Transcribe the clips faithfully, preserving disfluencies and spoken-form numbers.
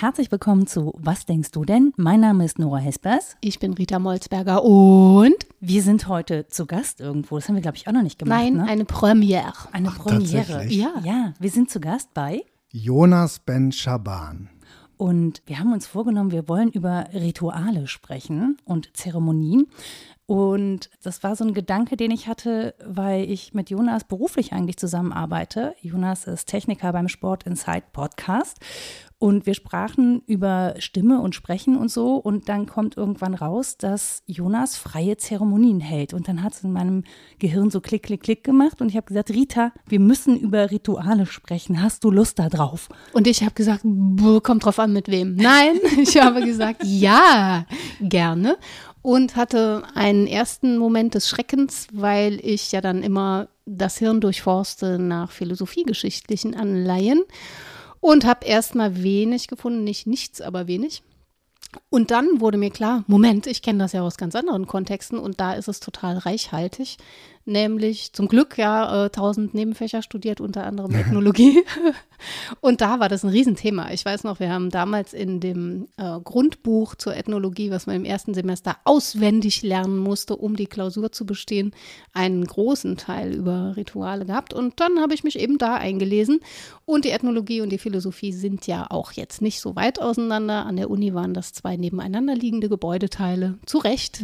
herzlich willkommen zu Was denkst du denn? Mein Name ist Nora Hespers. Ich bin Rita Molzberger und wir sind heute zu Gast irgendwo. Das haben wir, glaube ich, auch noch nicht gemacht. Nein, ne? eine Premiere. Eine Ach, Premiere. tatsächlich? Ja. ja, wir sind zu Gast bei Jonas Ben Schaban. Und wir haben uns vorgenommen, wir wollen über Rituale sprechen und Zeremonien. Und das war so ein Gedanke, den ich hatte, weil ich mit Jonas beruflich eigentlich zusammenarbeite. Jonas ist Techniker beim Sport Insight Podcast. Und wir sprachen über Stimme und Sprechen und so. Und dann kommt irgendwann raus, dass Jonas freie Zeremonien hält. Und dann hat es in meinem Gehirn so klick, klick, klick gemacht. Und ich habe gesagt, Rita, wir müssen über Rituale sprechen. Hast du Lust da drauf? Und ich habe gesagt, kommt drauf an, mit wem. Nein, ich habe gesagt, ja, gerne. Und hatte einen ersten Moment des Schreckens, weil ich ja dann immer das Hirn durchforste nach philosophiegeschichtlichen Anleihen und habe erstmal wenig gefunden, nicht nichts, aber wenig. Und dann wurde mir klar, Moment, ich kenne das ja aus ganz anderen Kontexten und da ist es total reichhaltig. Nämlich zum Glück ja äh, tausend Nebenfächer studiert, unter anderem Ethnologie. Und da war das ein Riesenthema. Ich weiß noch, wir haben damals in dem äh, Grundbuch zur Ethnologie, was man im ersten Semester auswendig lernen musste, um die Klausur zu bestehen, einen großen Teil über Rituale gehabt. Und dann habe ich mich eben da eingelesen. Und die Ethnologie und die Philosophie sind ja auch jetzt nicht so weit auseinander. An der Uni waren das zwei nebeneinander liegende Gebäudeteile. Zu Recht.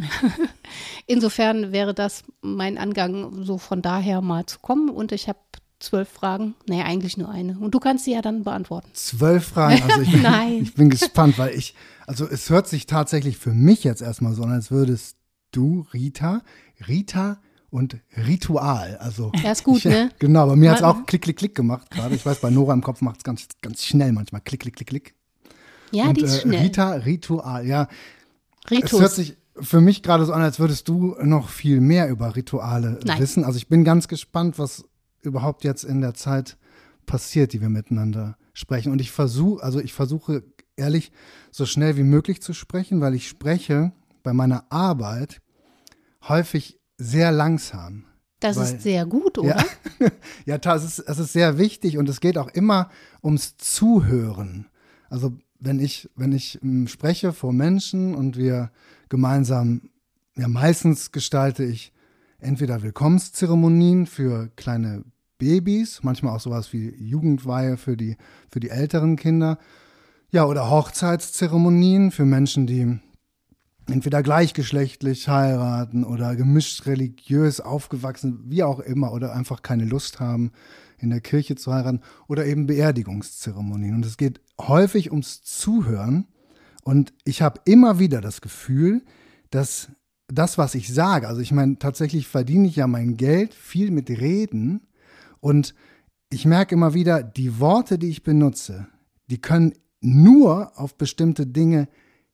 Insofern wäre das mein Angang, so von daher mal zu kommen. Und ich habe zwölf Fragen. Nee, eigentlich nur eine. Und du kannst sie ja dann beantworten. Zwölf Fragen? Also ich bin, Nein. ich bin gespannt, weil ich, also es hört sich tatsächlich für mich jetzt erstmal so an, als würdest du, Rita, Rita und Ritual. Also ja, ist gut, ich, ne? Genau, bei mir hat es Man- auch klick, klick, klick gemacht gerade. Ich weiß, bei Nora im Kopf macht es ganz, ganz schnell manchmal. Klick, klick, klick, klick. Ja, und, die ist äh, schnell. Rita, Ritual, ja. Ritus. Es hört sich für mich gerade so an, als würdest du noch viel mehr über Rituale Nein. wissen. Also ich bin ganz gespannt, was überhaupt jetzt in der Zeit passiert, die wir miteinander sprechen. Und ich versuche, also ich versuche ehrlich, so schnell wie möglich zu sprechen, weil ich spreche bei meiner Arbeit häufig sehr langsam. Das weil- ist sehr gut, oder? Ja, ja das ist, es ist sehr wichtig und es geht auch immer ums Zuhören. Also wenn ich, wenn ich m, spreche vor Menschen und wir gemeinsam, ja meistens gestalte ich entweder Willkommenszeremonien für kleine Babys, manchmal auch sowas wie Jugendweihe für die, für die älteren Kinder, ja, oder Hochzeitszeremonien für Menschen, die entweder gleichgeschlechtlich heiraten oder gemischt religiös aufgewachsen, wie auch immer, oder einfach keine Lust haben, in der Kirche zu heiraten, oder eben Beerdigungszeremonien. Und es geht häufig ums Zuhören. Und ich habe immer wieder das Gefühl, dass das, was ich sage, also ich meine, tatsächlich verdiene ich ja mein Geld viel mit Reden. Und ich merke immer wieder, die Worte, die ich benutze, die können nur auf bestimmte Dinge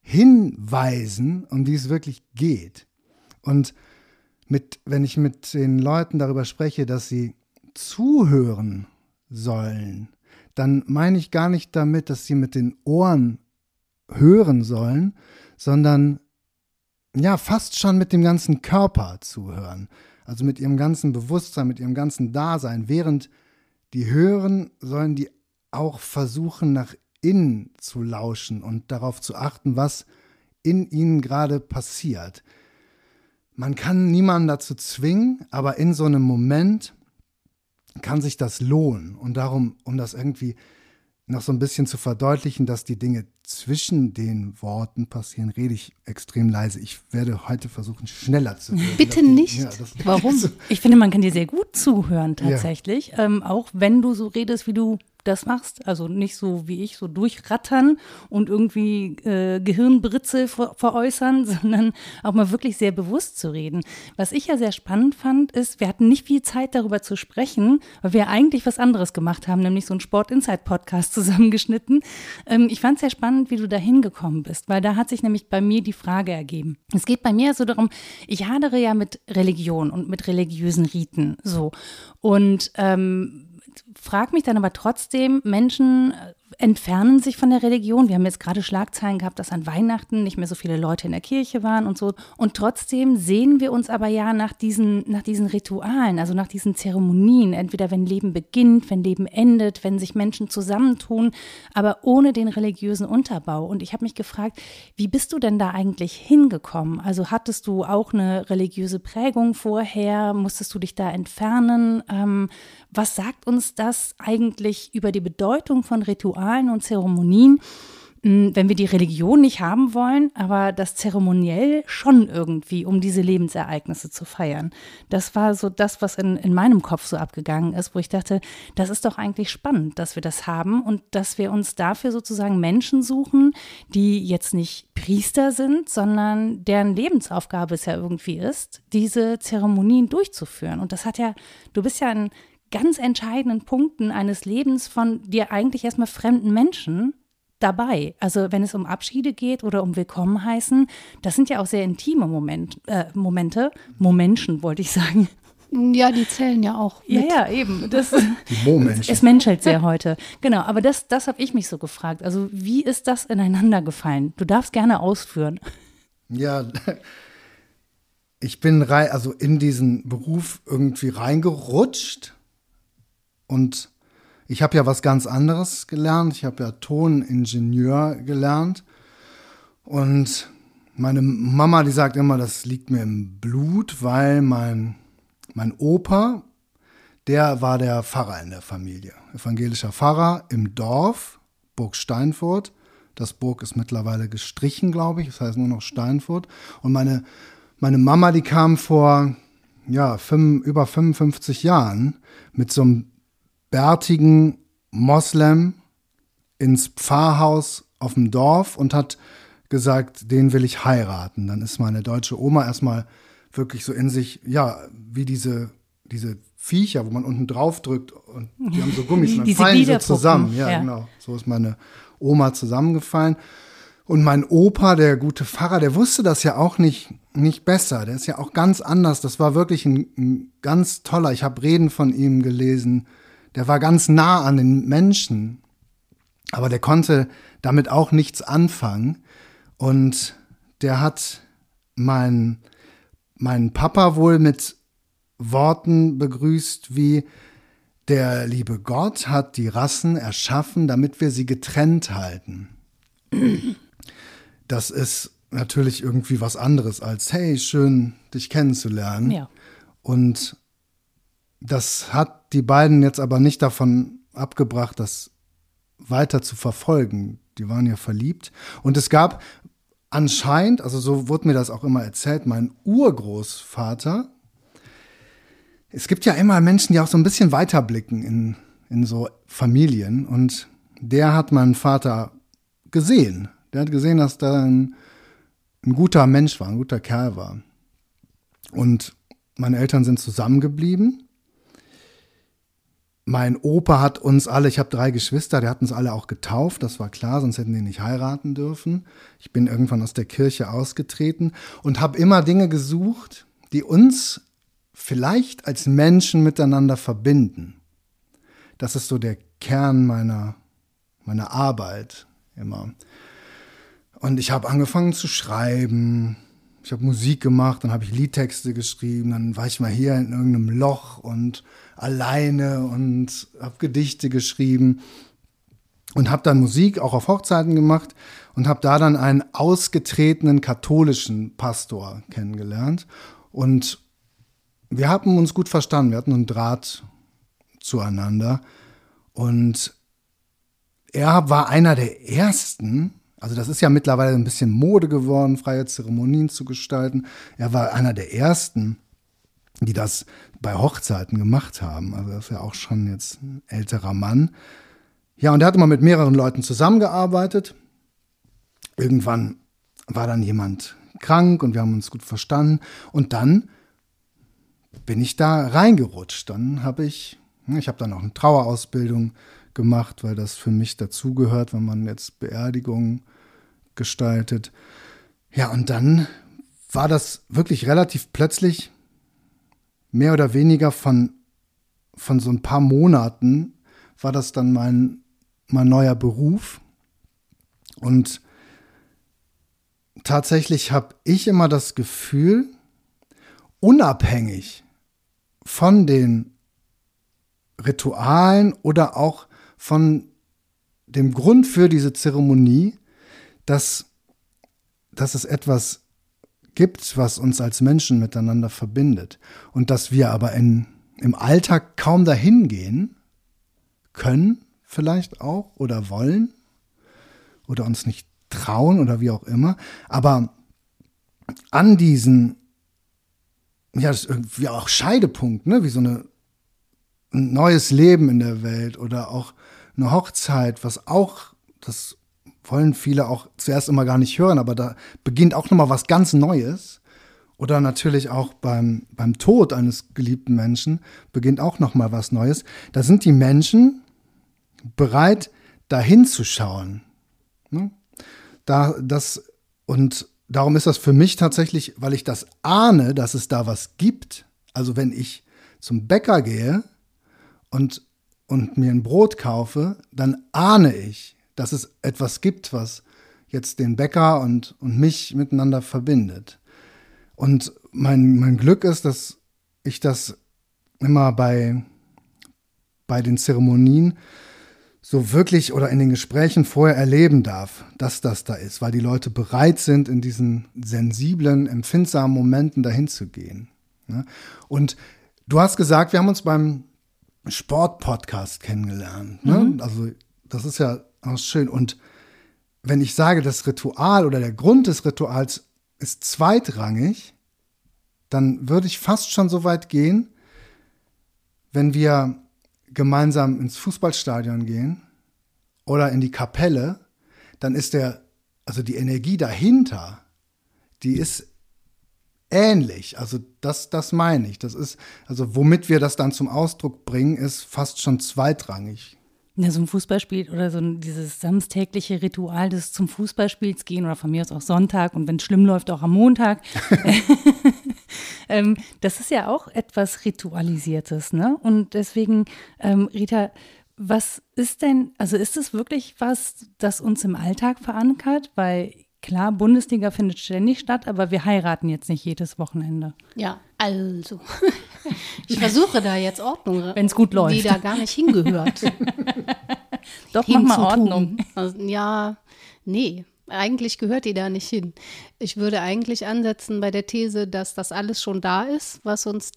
hinweisen, um die es wirklich geht. Und mit, wenn ich mit den Leuten darüber spreche, dass sie zuhören sollen, dann meine ich gar nicht damit, dass sie mit den Ohren hören sollen, sondern ja, fast schon mit dem ganzen Körper zuhören. Also mit ihrem ganzen Bewusstsein, mit ihrem ganzen Dasein. Während die hören, sollen die auch versuchen, nach innen zu lauschen und darauf zu achten, was in ihnen gerade passiert. Man kann niemanden dazu zwingen, aber in so einem Moment kann sich das lohnen. Und darum, um das irgendwie noch so ein bisschen zu verdeutlichen, dass die Dinge zwischen den Worten passieren, rede ich extrem leise. Ich werde heute versuchen, schneller zu reden. Bitte Das- nicht. Ja, das- Warum? Ich finde, man kann dir sehr gut zuhören tatsächlich, ähm, auch wenn du so redest, wie du das machst. Also nicht so wie ich, so durchrattern und irgendwie äh, Gehirnbritze ver- veräußern, sondern auch mal wirklich sehr bewusst zu reden. Was ich ja sehr spannend fand, ist, wir hatten nicht viel Zeit darüber zu sprechen, weil wir eigentlich was anderes gemacht haben, nämlich so einen Sport Insight Podcast zusammengeschnitten. Ähm, ich fand es sehr spannend, wie du da hingekommen bist, weil da hat sich nämlich bei mir die Frage ergeben. Es geht bei mir so darum, ich hadere ja mit Religion und mit religiösen Riten, so. Und ähm, frag mich dann aber trotzdem, Menschen entfernen sich von der Religion. Wir haben jetzt gerade Schlagzeilen gehabt, dass an Weihnachten nicht mehr so viele Leute in der Kirche waren und so. Und trotzdem sehen wir uns aber ja nach diesen, nach diesen Ritualen, also nach diesen Zeremonien. Entweder wenn Leben beginnt, wenn Leben endet, wenn sich Menschen zusammentun, aber ohne den religiösen Unterbau. Und ich habe mich gefragt, wie bist du denn da eigentlich hingekommen? Also hattest du auch eine religiöse Prägung vorher? Musstest du dich da entfernen? Ähm, was sagt uns das eigentlich über die Bedeutung von Ritualen und Zeremonien, wenn wir die Religion nicht haben wollen, aber das zeremoniell schon irgendwie, um diese Lebensereignisse zu feiern? Das war so das, was in, in meinem Kopf so abgegangen ist, wo ich dachte, das ist doch eigentlich spannend, dass wir das haben und dass wir uns dafür sozusagen Menschen suchen, die jetzt nicht Priester sind, sondern deren Lebensaufgabe es ja irgendwie ist, diese Zeremonien durchzuführen. Und das hat ja, du bist ja ein ganz entscheidenden Punkten eines Lebens von dir eigentlich erstmal fremden Menschen dabei. Also wenn es um Abschiede geht oder um Willkommen heißen, das sind ja auch sehr intime Moment, äh, Momente, Momentchen wollte ich sagen. Ja, die zählen ja auch mit. Ja, ja, eben. Das, Die Momentchen. Es menschelt sehr heute. Genau, aber das, das habe ich mich so gefragt. Also wie ist das ineinander gefallen? Du darfst gerne ausführen. Ja, ich bin rein, also in diesen Beruf irgendwie reingerutscht. Und ich habe ja was ganz anderes gelernt. Ich habe ja Toningenieur gelernt. Und meine Mama, die sagt immer, das liegt mir im Blut, weil mein, mein Opa, der war der Pfarrer in der Familie. Evangelischer Pfarrer im Dorf, Burg Steinfurt. Das Burg ist mittlerweile gestrichen, glaube ich. Das heißt nur noch Steinfurt. Und meine, meine Mama, die kam vor ja, fünf, über fünfundfünfzig Jahren mit so einem bärtigen Moslem ins Pfarrhaus auf dem Dorf und hat gesagt, den will ich heiraten. Dann ist meine deutsche Oma erstmal wirklich so in sich, ja, wie diese, diese Viecher, wo man unten drauf drückt und die haben so Gummis und dann Diese fallen die so Gliederpuppen, zusammen. Ja, ja, genau. So ist meine Oma zusammengefallen. Und mein Opa, der gute Pfarrer, der wusste das ja auch nicht, nicht besser. Der ist ja auch ganz anders. Das war wirklich ein, ein ganz toller, ich habe Reden von ihm gelesen. Der war ganz nah an den Menschen, aber der konnte damit auch nichts anfangen. Und der hat meinen mein Papa wohl mit Worten begrüßt wie: Der liebe Gott hat die Rassen erschaffen, damit wir sie getrennt halten. Das ist natürlich irgendwie was anderes als: Hey, schön, dich kennenzulernen. Ja. Und das hat die beiden jetzt aber nicht davon abgebracht, das weiter zu verfolgen. Die waren ja verliebt. Und es gab anscheinend, also so wurde mir das auch immer erzählt, mein Urgroßvater. Es gibt ja immer Menschen, die auch so ein bisschen weiterblicken in, in so Familien. Und der hat meinen Vater gesehen. Der hat gesehen, dass da ein, ein guter Mensch war, ein guter Kerl war. Und meine Eltern sind zusammengeblieben. Mein Opa hat uns alle, ich habe drei Geschwister, der hat uns alle auch getauft, das war klar, sonst hätten die nicht heiraten dürfen. Ich bin irgendwann aus der Kirche ausgetreten und habe immer Dinge gesucht, die uns vielleicht als Menschen miteinander verbinden. Das ist so der Kern meiner, meiner Arbeit immer. Und ich habe angefangen zu schreiben. Ich habe Musik gemacht, dann habe ich Liedtexte geschrieben, dann war ich mal hier in irgendeinem Loch und alleine und habe Gedichte geschrieben und habe dann Musik auch auf Hochzeiten gemacht und habe da dann einen ausgetretenen katholischen Pastor kennengelernt. Und wir haben uns gut verstanden, wir hatten einen Draht zueinander. Und er war einer der ersten, also das ist ja mittlerweile ein bisschen Mode geworden, freie Zeremonien zu gestalten. Er war einer der ersten, die das bei Hochzeiten gemacht haben. Also das ist ja auch schon jetzt ein älterer Mann. Ja, und er hat immer mit mehreren Leuten zusammengearbeitet. Irgendwann war dann jemand krank und wir haben uns gut verstanden. Und dann bin ich da reingerutscht. Dann habe ich, ich habe dann auch eine Trauerausbildung gemacht, weil das für mich dazugehört, wenn man jetzt Beerdigungen gestaltet. Ja, und dann war das wirklich relativ plötzlich mehr oder weniger von, von so ein paar Monaten war das dann mein, mein neuer Beruf. Und tatsächlich habe ich immer das Gefühl, unabhängig von den Ritualen oder auch von dem Grund für diese Zeremonie, dass, dass es etwas gibt, was uns als Menschen miteinander verbindet. Und dass wir aber in, im Alltag kaum dahin gehen können, vielleicht auch, oder wollen, oder uns nicht trauen oder wie auch immer. Aber an diesen, ja, das ist irgendwie auch Scheidepunkt, ne, wie so eine, ein neues Leben in der Welt oder auch eine Hochzeit, was auch, das wollen viele auch zuerst immer gar nicht hören, aber da beginnt auch nochmal was ganz Neues. Oder natürlich auch beim, beim Tod eines geliebten Menschen beginnt auch nochmal was Neues. Da sind die Menschen bereit, dahin zu schauen. Ne? Da, das, und darum ist das für mich tatsächlich, weil ich das ahne, dass es da was gibt. Also wenn ich zum Bäcker gehe und, und mir ein Brot kaufe, dann ahne ich, dass es etwas gibt, was jetzt den Bäcker und, und mich miteinander verbindet. Und mein, mein Glück ist, dass ich das immer bei, bei den Zeremonien so wirklich oder in den Gesprächen vorher erleben darf, dass das da ist, weil die Leute bereit sind, in diesen sensiblen, empfindsamen Momenten dahin zu gehen. Und du hast gesagt, wir haben uns beim Sport-Podcast kennengelernt. Ne? Mhm. Also das ist ja auch schön. Und wenn ich sage, das Ritual oder der Grund des Rituals ist zweitrangig, dann würde ich fast schon so weit gehen, wenn wir gemeinsam ins Fußballstadion gehen oder in die Kapelle, dann ist der, also die Energie dahinter, die ist ähnlich. Also das, das meine ich. Das ist, also womit wir das dann zum Ausdruck bringen, ist fast schon zweitrangig. Ja, so ein Fußballspiel oder so ein, dieses samstägliche Ritual des zum Fußballspiels gehen oder von mir aus auch Sonntag und wenn es schlimm läuft, auch am Montag. ähm, das ist ja auch etwas Ritualisiertes, ne? Und deswegen, ähm, Rita, was ist denn, also ist es wirklich was, das uns im Alltag verankert? Weil klar, Bundesliga findet ständig statt, aber wir heiraten jetzt nicht jedes Wochenende. Ja, also. Ich versuche da jetzt Ordnung, wenn es gut läuft, die da gar nicht hingehört. Doch, mach mal Ordnung. Also, ja, nee, eigentlich gehört die da nicht hin. Ich würde eigentlich ansetzen bei der These, dass das alles schon da ist, was uns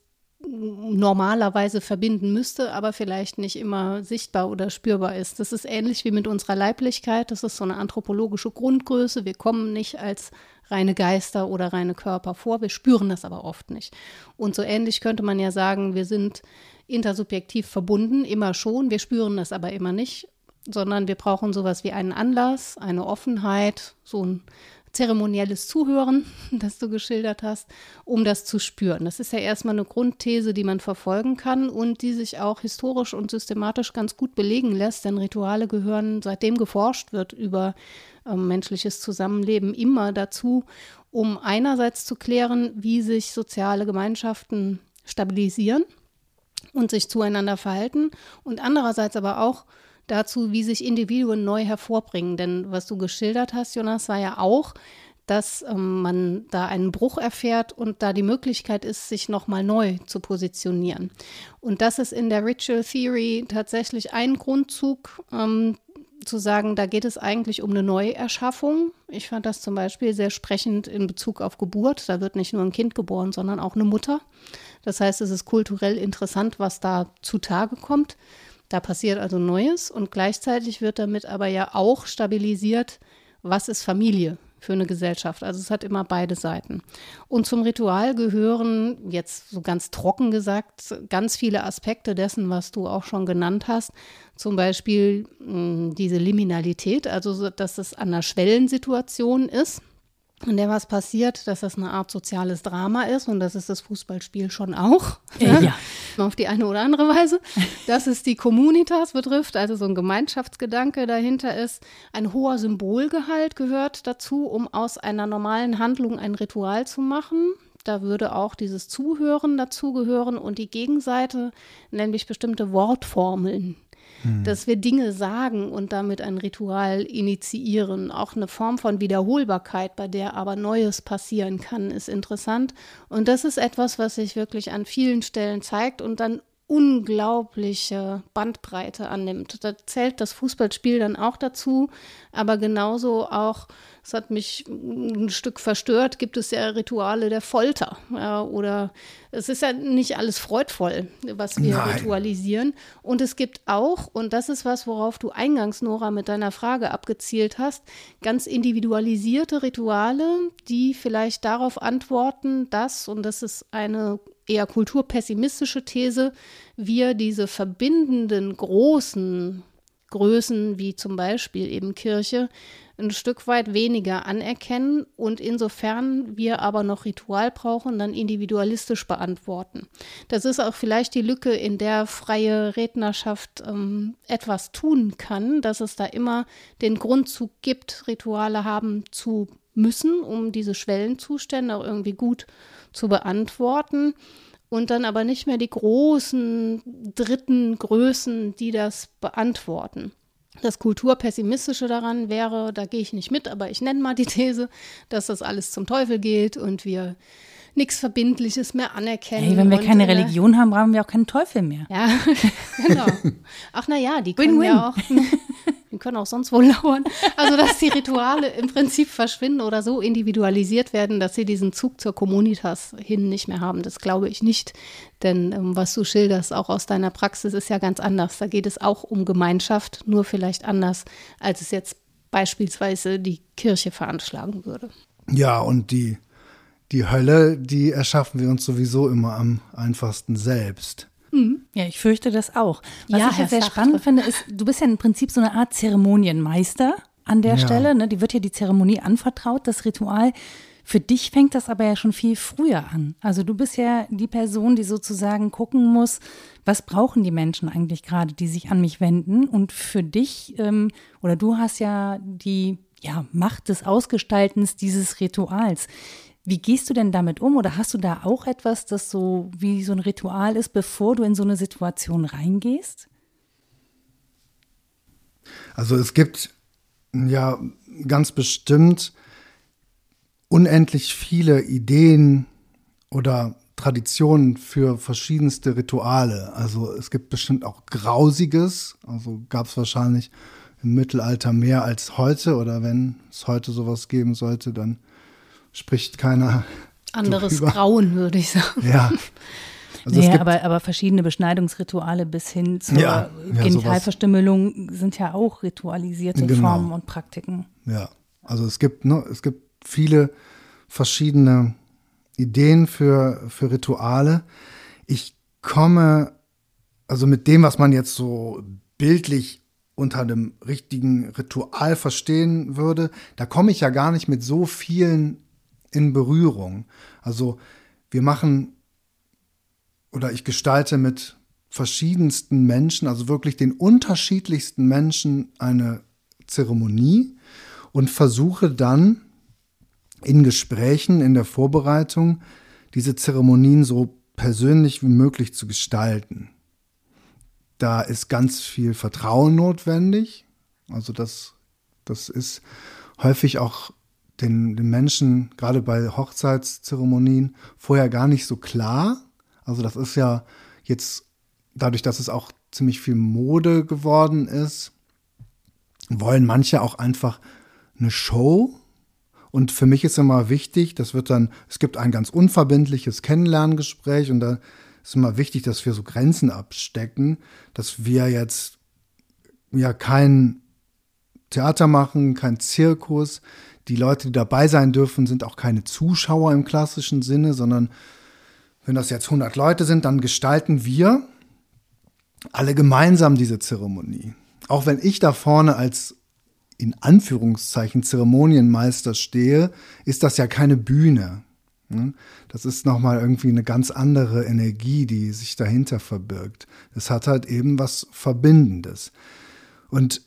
normalerweise verbinden müsste, aber vielleicht nicht immer sichtbar oder spürbar ist. Das ist ähnlich wie mit unserer Leiblichkeit. Das ist so eine anthropologische Grundgröße. Wir kommen nicht als reine Geister oder reine Körper vor. Wir spüren das aber oft nicht. Und so ähnlich könnte man ja sagen, wir sind intersubjektiv verbunden, immer schon. Wir spüren das aber immer nicht, sondern wir brauchen sowas wie einen Anlass, eine Offenheit, so ein zeremonielles Zuhören, das du geschildert hast, um das zu spüren. Das ist ja erstmal eine Grundthese, die man verfolgen kann und die sich auch historisch und systematisch ganz gut belegen lässt, denn Rituale gehören, seitdem geforscht wird über äh, menschliches Zusammenleben, immer dazu, um einerseits zu klären, wie sich soziale Gemeinschaften stabilisieren und sich zueinander verhalten und andererseits aber auch dazu, wie sich Individuen neu hervorbringen. Denn was du geschildert hast, Jonas, war ja auch, dass ähm, man da einen Bruch erfährt und da die Möglichkeit ist, sich nochmal neu zu positionieren. Und das ist in der Ritual Theory tatsächlich ein Grundzug, ähm, zu sagen, da geht es eigentlich um eine Neuerschaffung. Ich fand das zum Beispiel sehr sprechend in Bezug auf Geburt. Da wird nicht nur ein Kind geboren, sondern auch eine Mutter. Das heißt, es ist kulturell interessant, was da zutage kommt. Da passiert also Neues und gleichzeitig wird damit aber ja auch stabilisiert, was ist Familie für eine Gesellschaft. Also es hat immer beide Seiten. Und zum Ritual gehören, jetzt so ganz trocken gesagt, ganz viele Aspekte dessen, was du auch schon genannt hast. Zum Beispiel mh, diese Liminalität, also so, dass es an einer Schwellensituation ist, in der was passiert, dass das eine Art soziales Drama ist und das ist das Fußballspiel schon auch, ja, ja. auf die eine oder andere Weise, dass es die Communitas betrifft, also so ein Gemeinschaftsgedanke dahinter ist. Ein hoher Symbolgehalt gehört dazu, um aus einer normalen Handlung ein Ritual zu machen. Da würde auch dieses Zuhören dazugehören und die Gegenseite, nämlich bestimmte Wortformeln, hm. dass wir Dinge sagen und damit ein Ritual initiieren. Auch eine Form von Wiederholbarkeit, bei der aber Neues passieren kann, ist interessant. Und das ist etwas, was sich wirklich an vielen Stellen zeigt und dann unglaubliche Bandbreite annimmt. Da zählt das Fußballspiel dann auch dazu, aber genauso auch, es hat mich ein Stück verstört, gibt es ja Rituale der Folter. Ja, oder es ist ja nicht alles freudvoll, was wir Nein. ritualisieren. Und es gibt auch, und das ist was, worauf du eingangs, Nora, mit deiner Frage abgezielt hast, ganz individualisierte Rituale, die vielleicht darauf antworten, dass, und das ist eine eher kulturpessimistische These, wir diese verbindenden großen Größen wie zum Beispiel eben Kirche ein Stück weit weniger anerkennen und insofern wir aber noch Ritual brauchen, dann individualistisch beantworten. Das ist auch vielleicht die Lücke, in der freie Rednerschaft ähm, etwas tun kann, dass es da immer den Grundzug gibt, Rituale haben zu müssen, um diese Schwellenzustände auch irgendwie gut zu beantworten. Und dann aber nicht mehr die großen dritten Größen, die das beantworten. Das Kulturpessimistische daran wäre, da gehe ich nicht mit, aber ich nenne mal die These, dass das alles zum Teufel geht und wir nichts Verbindliches mehr anerkennen. Hey, wenn wir und, keine äh, Religion haben, brauchen wir auch keinen Teufel mehr. Ja, genau. Ach na ja, die können Win-win. ja auch, die können auch sonst wo lauern. Also, dass die Rituale im Prinzip verschwinden oder so individualisiert werden, dass sie diesen Zug zur Communitas hin nicht mehr haben. Das glaube ich nicht. Denn ähm, was du schilderst, auch aus deiner Praxis, ist ja ganz anders. Da geht es auch um Gemeinschaft, nur vielleicht anders, als es jetzt beispielsweise die Kirche veranschlagen würde. Ja, und die Die Hölle, die erschaffen wir uns sowieso immer am einfachsten selbst. Mhm. Ja, ich fürchte das auch. Was ja, ich ja sehr spannend finde, ist, du bist ja im Prinzip so eine Art Zeremonienmeister an der ja. Stelle. Ne? Die wird ja die Zeremonie anvertraut, das Ritual. Für dich fängt das aber ja schon viel früher an. Also du bist ja die Person, die sozusagen gucken muss, was brauchen die Menschen eigentlich gerade, die sich an mich wenden. Und für dich, ähm, oder du hast ja die ja, Macht des Ausgestaltens dieses Rituals. Wie gehst du denn damit um oder hast du da auch etwas, das so wie so ein Ritual ist, bevor du in so eine Situation reingehst? Also es gibt ja ganz bestimmt unendlich viele Ideen oder Traditionen für verschiedenste Rituale. Also es gibt bestimmt auch Grausiges, also gab es wahrscheinlich im Mittelalter mehr als heute oder wenn es heute sowas geben sollte, dann spricht keiner anderes drüber. Grauen, würde ich sagen. Ja. Also naja, es gibt, aber, aber verschiedene Beschneidungsrituale bis hin zur ja, ja, Genitalverstümmelung sind ja auch ritualisierte genau. Formen und Praktiken. Ja, also es gibt, ne, es gibt viele verschiedene Ideen für, für Rituale. Ich komme, also mit dem, was man jetzt so bildlich unter einem richtigen Ritual verstehen würde, da komme ich ja gar nicht mit so vielen in Berührung. Also wir machen oder ich gestalte mit verschiedensten Menschen, also wirklich den unterschiedlichsten Menschen eine Zeremonie und versuche dann in Gesprächen, in der Vorbereitung, diese Zeremonien so persönlich wie möglich zu gestalten. Da ist ganz viel Vertrauen notwendig. Also das, das ist häufig auch den, den Menschen, gerade bei Hochzeitszeremonien, vorher gar nicht so klar. Also das ist ja jetzt, dadurch, dass es auch ziemlich viel Mode geworden ist, wollen manche auch einfach eine Show. Und für mich ist immer wichtig, das wird dann, es gibt ein ganz unverbindliches Kennenlerngespräch und da ist immer wichtig, dass wir so Grenzen abstecken, dass wir jetzt ja kein Theater machen, kein Zirkus. Die Leute, die dabei sein dürfen, sind auch keine Zuschauer im klassischen Sinne, sondern wenn das jetzt hundert Leute sind, dann gestalten wir alle gemeinsam diese Zeremonie. Auch wenn ich da vorne als in Anführungszeichen Zeremonienmeister stehe, ist das ja keine Bühne. Das ist nochmal irgendwie eine ganz andere Energie, die sich dahinter verbirgt. Es hat halt eben was Verbindendes. Und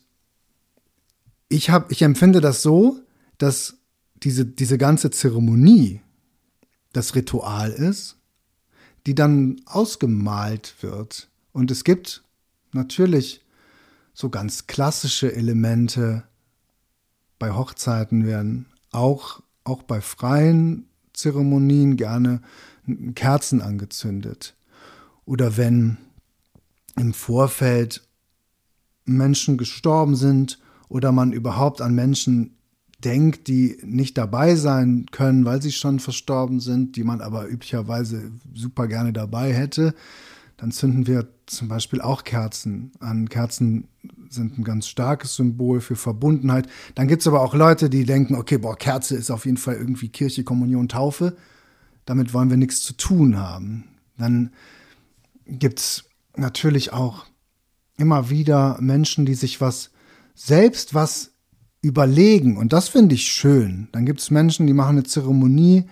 ich, hab, ich empfinde das so, dass diese, diese ganze Zeremonie das Ritual ist, die dann ausgemalt wird. Und es gibt natürlich so ganz klassische Elemente bei Hochzeiten werden auch, auch bei freien Zeremonien gerne Kerzen angezündet. Oder wenn im Vorfeld Menschen gestorben sind oder man überhaupt an Menschen denkt, die nicht dabei sein können, weil sie schon verstorben sind, die man aber üblicherweise super gerne dabei hätte, dann zünden wir zum Beispiel auch Kerzen an. Kerzen sind ein ganz starkes Symbol für Verbundenheit. Dann gibt es aber auch Leute, die denken, okay, boah, Kerze ist auf jeden Fall irgendwie Kirche, Kommunion, Taufe. Damit wollen wir nichts zu tun haben. Dann gibt es natürlich auch immer wieder Menschen, die sich was selbst was überlegen. Und das finde ich schön. Dann gibt es Menschen, die machen eine Zeremonie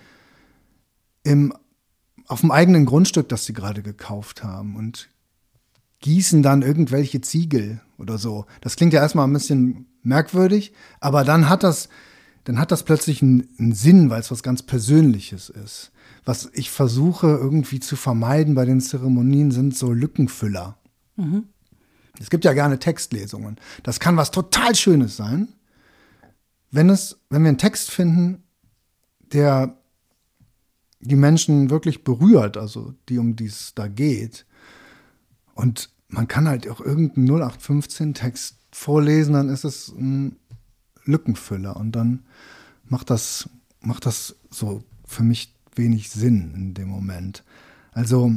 im, auf dem eigenen Grundstück, das sie gerade gekauft haben und gießen dann irgendwelche Ziegel oder so. Das klingt ja erstmal ein bisschen merkwürdig, aber dann hat das, dann hat das plötzlich einen, einen Sinn, weil es was ganz Persönliches ist. Was ich versuche irgendwie zu vermeiden bei den Zeremonien, sind so Lückenfüller. Mhm. Es gibt ja gerne Textlesungen. Das kann was total Schönes sein, wenn es, wenn wir einen Text finden, der die Menschen wirklich berührt, also die, um die es da geht. Und man kann halt auch irgendeinen null acht fünfzehn Text vorlesen, dann ist es ein Lückenfüller. Und dann macht das, macht das so für mich wenig Sinn in dem Moment. Also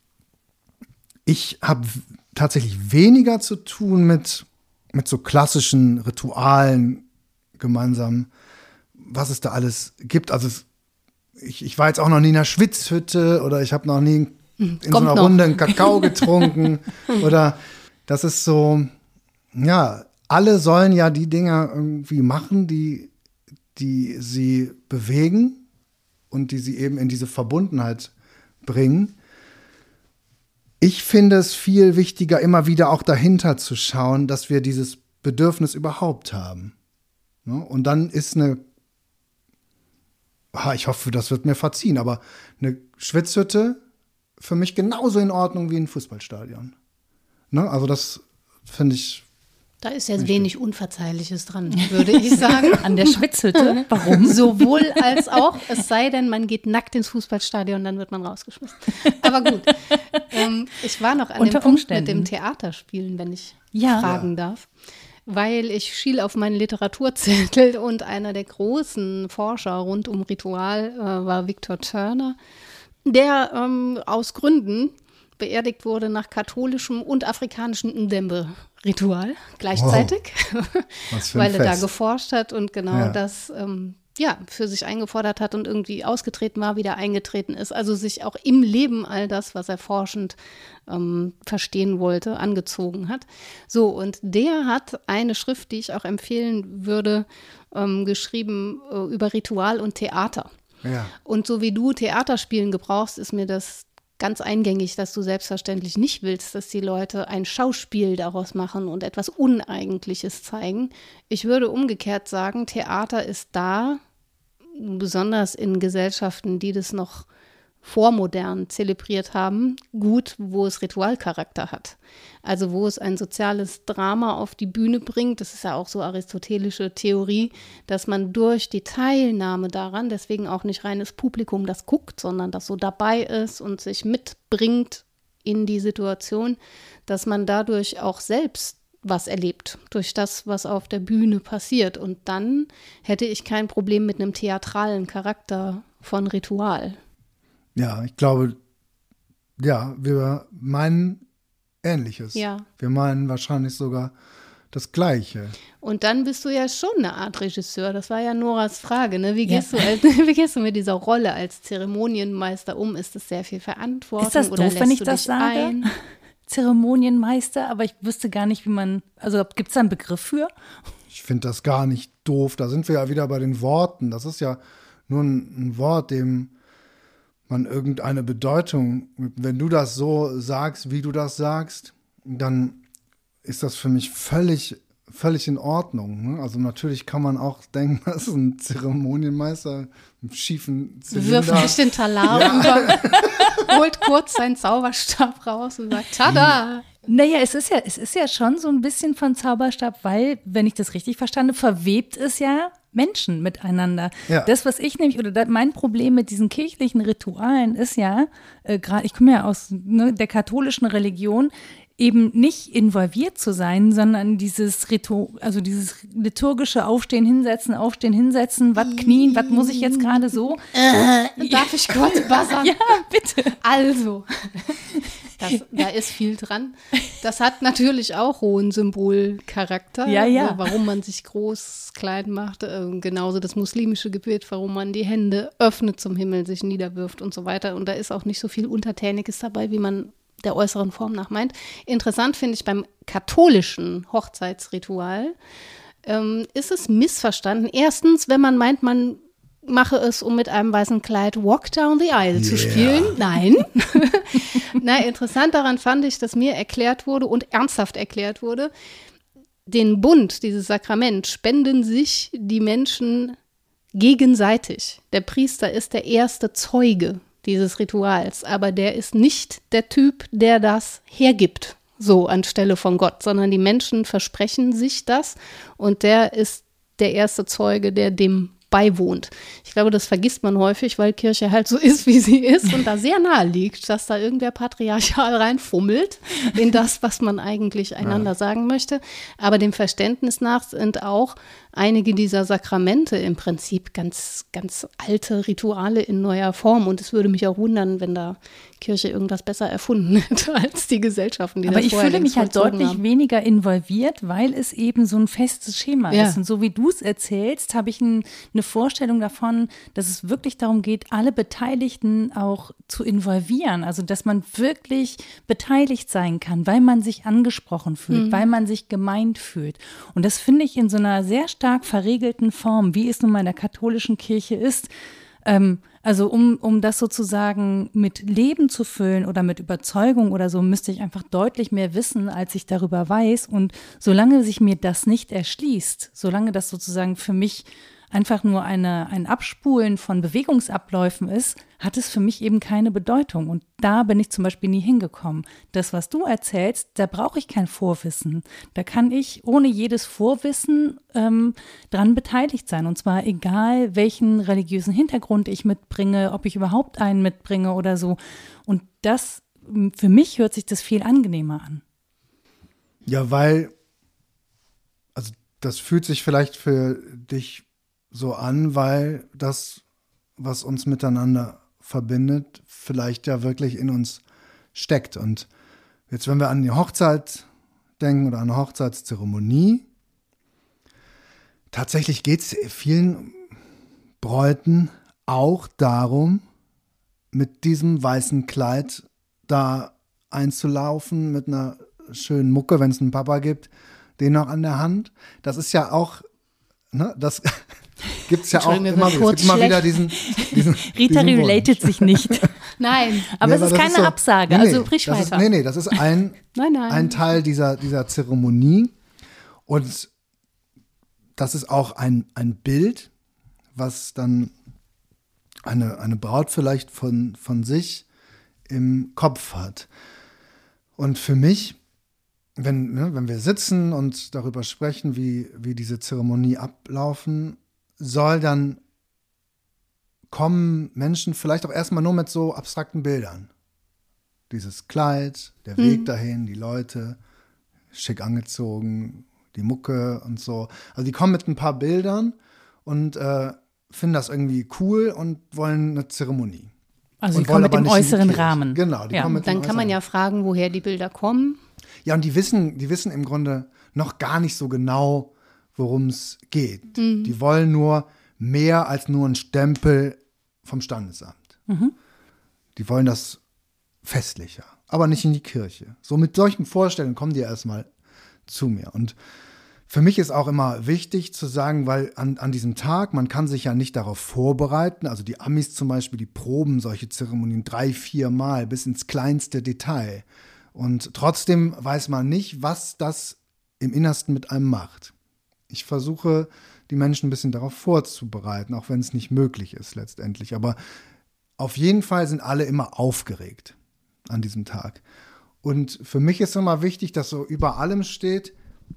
ich habe tatsächlich weniger zu tun mit, mit so klassischen Ritualen gemeinsam, was es da alles gibt. Also es, ich, ich war jetzt auch noch nie in einer Schwitzhütte oder ich habe noch nie in Kommt so einer noch. Runde einen Kakao getrunken. Oder das ist so, ja, alle sollen ja die Dinge irgendwie machen, die, die sie bewegen und die sie eben in diese Verbundenheit bringen. Ich finde es viel wichtiger, immer wieder auch dahinter zu schauen, dass wir dieses Bedürfnis überhaupt haben. Und dann ist eine, ich hoffe, das wird mir verziehen, aber eine Schwitzhütte für mich genauso in Ordnung wie ein Fußballstadion. Also das finde ich. Da ist jetzt wenig Unverzeihliches dran, würde ich sagen. An der Schwitzhütte? Warum? Sowohl als auch, es sei denn, man geht nackt ins Fußballstadion, dann wird man rausgeschmissen. Aber gut, ähm, ich war noch an Unter dem Punkt Umständen. mit dem Theaterspielen, wenn ich ja. fragen darf. Weil ich schiel auf meinen Literaturzettel und einer der großen Forscher rund um Ritual äh, war Victor Turner, der ähm, aus Gründen beerdigt wurde nach katholischem und afrikanischem Ndembe-Ritual gleichzeitig, wow. weil er Fest. da geforscht hat und genau ja. das ähm, ja, für sich eingefordert hat und irgendwie ausgetreten war, wieder eingetreten ist. Also sich auch im Leben all das, was er forschend ähm, verstehen wollte, angezogen hat. So, und der hat eine Schrift, die ich auch empfehlen würde, ähm, geschrieben äh, über Ritual und Theater. Ja. Und so wie du Theaterspielen gebrauchst, ist mir das ganz eingängig, dass du selbstverständlich nicht willst, dass die Leute ein Schauspiel daraus machen und etwas Uneigentliches zeigen. Ich würde umgekehrt sagen, Theater ist da, besonders in Gesellschaften, die das noch vormodern zelebriert haben, gut, wo es Ritualcharakter hat. Also wo es ein soziales Drama auf die Bühne bringt, das ist ja auch so aristotelische Theorie, dass man durch die Teilnahme daran, deswegen auch nicht reines Publikum, das guckt, sondern das so dabei ist und sich mitbringt in die Situation, dass man dadurch auch selbst was erlebt, durch das, was auf der Bühne passiert. Und dann hätte ich kein Problem mit einem theatralen Charakter von Ritual. Ja, ich glaube, ja, wir meinen Ähnliches. Ja. Wir meinen wahrscheinlich sogar das Gleiche. Und dann bist du ja schon eine Art Regisseur. Das war ja Noras Frage, ne? Wie gehst, ja. du, als, wie gehst du mit dieser Rolle als Zeremonienmeister um? Ist das sehr viel Verantwortung? Ist das oder doof, lässt wenn ich du das dich sage? Ein? Zeremonienmeister, aber ich wüsste gar nicht, wie man, also gibt es da einen Begriff für? Ich finde das gar nicht doof. Da sind wir ja wieder bei den Worten. Das ist ja nur ein, ein Wort, dem man irgendeine Bedeutung, wenn du das so sagst, wie du das sagst, dann ist das für mich völlig, völlig in Ordnung. Ne? Also natürlich kann man auch denken, das ist ein Zeremonienmeister mit schiefen Zylinder. Wirft sich den Talar ja. über, holt kurz seinen Zauberstab raus und sagt, tada! Naja, es ist ja, es ist ja schon so ein bisschen von Zauberstab, weil, wenn ich das richtig verstande, verwebt es ja Menschen miteinander. Ja. Das, was ich nämlich, oder das, mein Problem mit diesen kirchlichen Ritualen ist ja, äh, gerade, ich komme ja aus ne, der katholischen Religion, eben nicht involviert zu sein, sondern dieses Ritu, also dieses liturgische Aufstehen, Hinsetzen, Aufstehen, Hinsetzen, was knien, was muss ich jetzt gerade so? Äh, darf ich kurz buzzern? Ja, bitte. Also, das, da ist viel dran. Das hat natürlich auch hohen Symbolcharakter, Ja, ja. warum man sich groß, klein macht, äh, genauso das muslimische Gebet, warum man die Hände öffnet zum Himmel, sich niederwirft und so weiter. Und da ist auch nicht so viel Untertäniges dabei, wie man der äußeren Form nach meint. Interessant finde ich beim katholischen Hochzeitsritual, ähm, ist es missverstanden. Erstens, wenn man meint, man mache es, um mit einem weißen Kleid Walk Down the Aisle yeah. zu spielen. Nein. Na, interessant daran fand ich, dass mir erklärt wurde und ernsthaft erklärt wurde, den Bund, dieses Sakrament, spenden sich die Menschen gegenseitig. Der Priester ist der erste Zeuge dieses Rituals, aber der ist nicht der Typ, der das hergibt, so anstelle von Gott, sondern die Menschen versprechen sich das und der ist der erste Zeuge, der dem beiwohnt. Ich glaube, das vergisst man häufig, weil Kirche halt so ist, wie sie ist und da sehr nahe liegt, dass da irgendwer patriarchal reinfummelt in das, was man eigentlich einander ja. sagen möchte. Aber dem Verständnis nach sind auch einige dieser Sakramente im Prinzip ganz, ganz alte Rituale in neuer Form. Und es würde mich auch wundern, wenn da Kirche irgendwas besser erfunden hätte als die Gesellschaften, die Aber das ich vorher fühle mich halt vollzogen deutlich haben. weniger involviert, weil es eben so ein festes Schema Ja. ist. Und so wie du es erzählst, habe ich ein, eine Vorstellung davon, dass es wirklich darum geht, alle Beteiligten auch zu involvieren. Also dass man wirklich beteiligt sein kann, weil man sich angesprochen fühlt, Mhm. weil man sich gemeint fühlt. Und das finde ich in so einer sehr stark verregelten Form, wie es nun mal in der katholischen Kirche ist. Ähm, also um, um das sozusagen mit Leben zu füllen oder mit Überzeugung oder so, müsste ich einfach deutlich mehr wissen, als ich darüber weiß. Und solange sich mir das nicht erschließt, solange das sozusagen für mich einfach nur eine, ein Abspulen von Bewegungsabläufen ist, hat es für mich eben keine Bedeutung. Und da bin ich zum Beispiel nie hingekommen. Das, was du erzählst, da brauche ich kein Vorwissen. Da kann ich ohne jedes Vorwissen ähm, dran beteiligt sein. Und zwar egal, welchen religiösen Hintergrund ich mitbringe, ob ich überhaupt einen mitbringe oder so. Und das, für mich hört sich das viel angenehmer an. Ja, weil, also das fühlt sich vielleicht für dich so an, weil das, was uns miteinander verbindet, vielleicht ja wirklich in uns steckt. Und jetzt, wenn wir an die Hochzeit denken oder an eine Hochzeitszeremonie, tatsächlich geht es vielen Bräuten auch darum, mit diesem weißen Kleid da einzulaufen, mit einer schönen Mucke, wenn es einen Papa gibt, den noch an der Hand. Das ist ja auch, ne, das gibt es ja auch immer, es gibt immer wieder diesen, diesen Rita diesen related sich nicht. Nein. Aber ja, es ist keine so, Absage, nee, also sprich das weiter. Ist, nee, nee, das ist ein, Nein, nein. ein Teil dieser, dieser Zeremonie. Und das ist auch ein, ein Bild, was dann eine, eine Braut vielleicht von, von sich im Kopf hat. Und für mich, wenn, ne, wenn wir sitzen und darüber sprechen, wie, wie diese Zeremonie ablaufen soll, dann kommen Menschen vielleicht auch erstmal nur mit so abstrakten Bildern. Dieses Kleid, der Mhm. Weg dahin, die Leute, schick angezogen, die Mucke und so. Also die kommen mit ein paar Bildern und äh, finden das irgendwie cool und wollen eine Zeremonie. Also Und die kommen wollen mit dem aber nicht in die äußeren Kirche. Rahmen. Genau, die Ja. kommen mit Dann dem kann man äußeren. ja fragen, woher die Bilder kommen. Ja, und die wissen, die wissen im Grunde noch gar nicht so genau, worum es geht. Mhm. Die wollen nur mehr als nur einen Stempel vom Standesamt. Mhm. Die wollen das festlicher, aber nicht in die Kirche. So mit solchen Vorstellungen kommen die erstmal zu mir. Und für mich ist auch immer wichtig zu sagen, weil an, an diesem Tag, man kann sich ja nicht darauf vorbereiten. Also die Amis zum Beispiel, die proben solche Zeremonien drei, vier Mal bis ins kleinste Detail. Und trotzdem weiß man nicht, was das im Innersten mit einem macht. Ich versuche, die Menschen ein bisschen darauf vorzubereiten, auch wenn es nicht möglich ist letztendlich. Aber auf jeden Fall sind alle immer aufgeregt an diesem Tag. Und für mich ist immer wichtig, dass so über allem steht,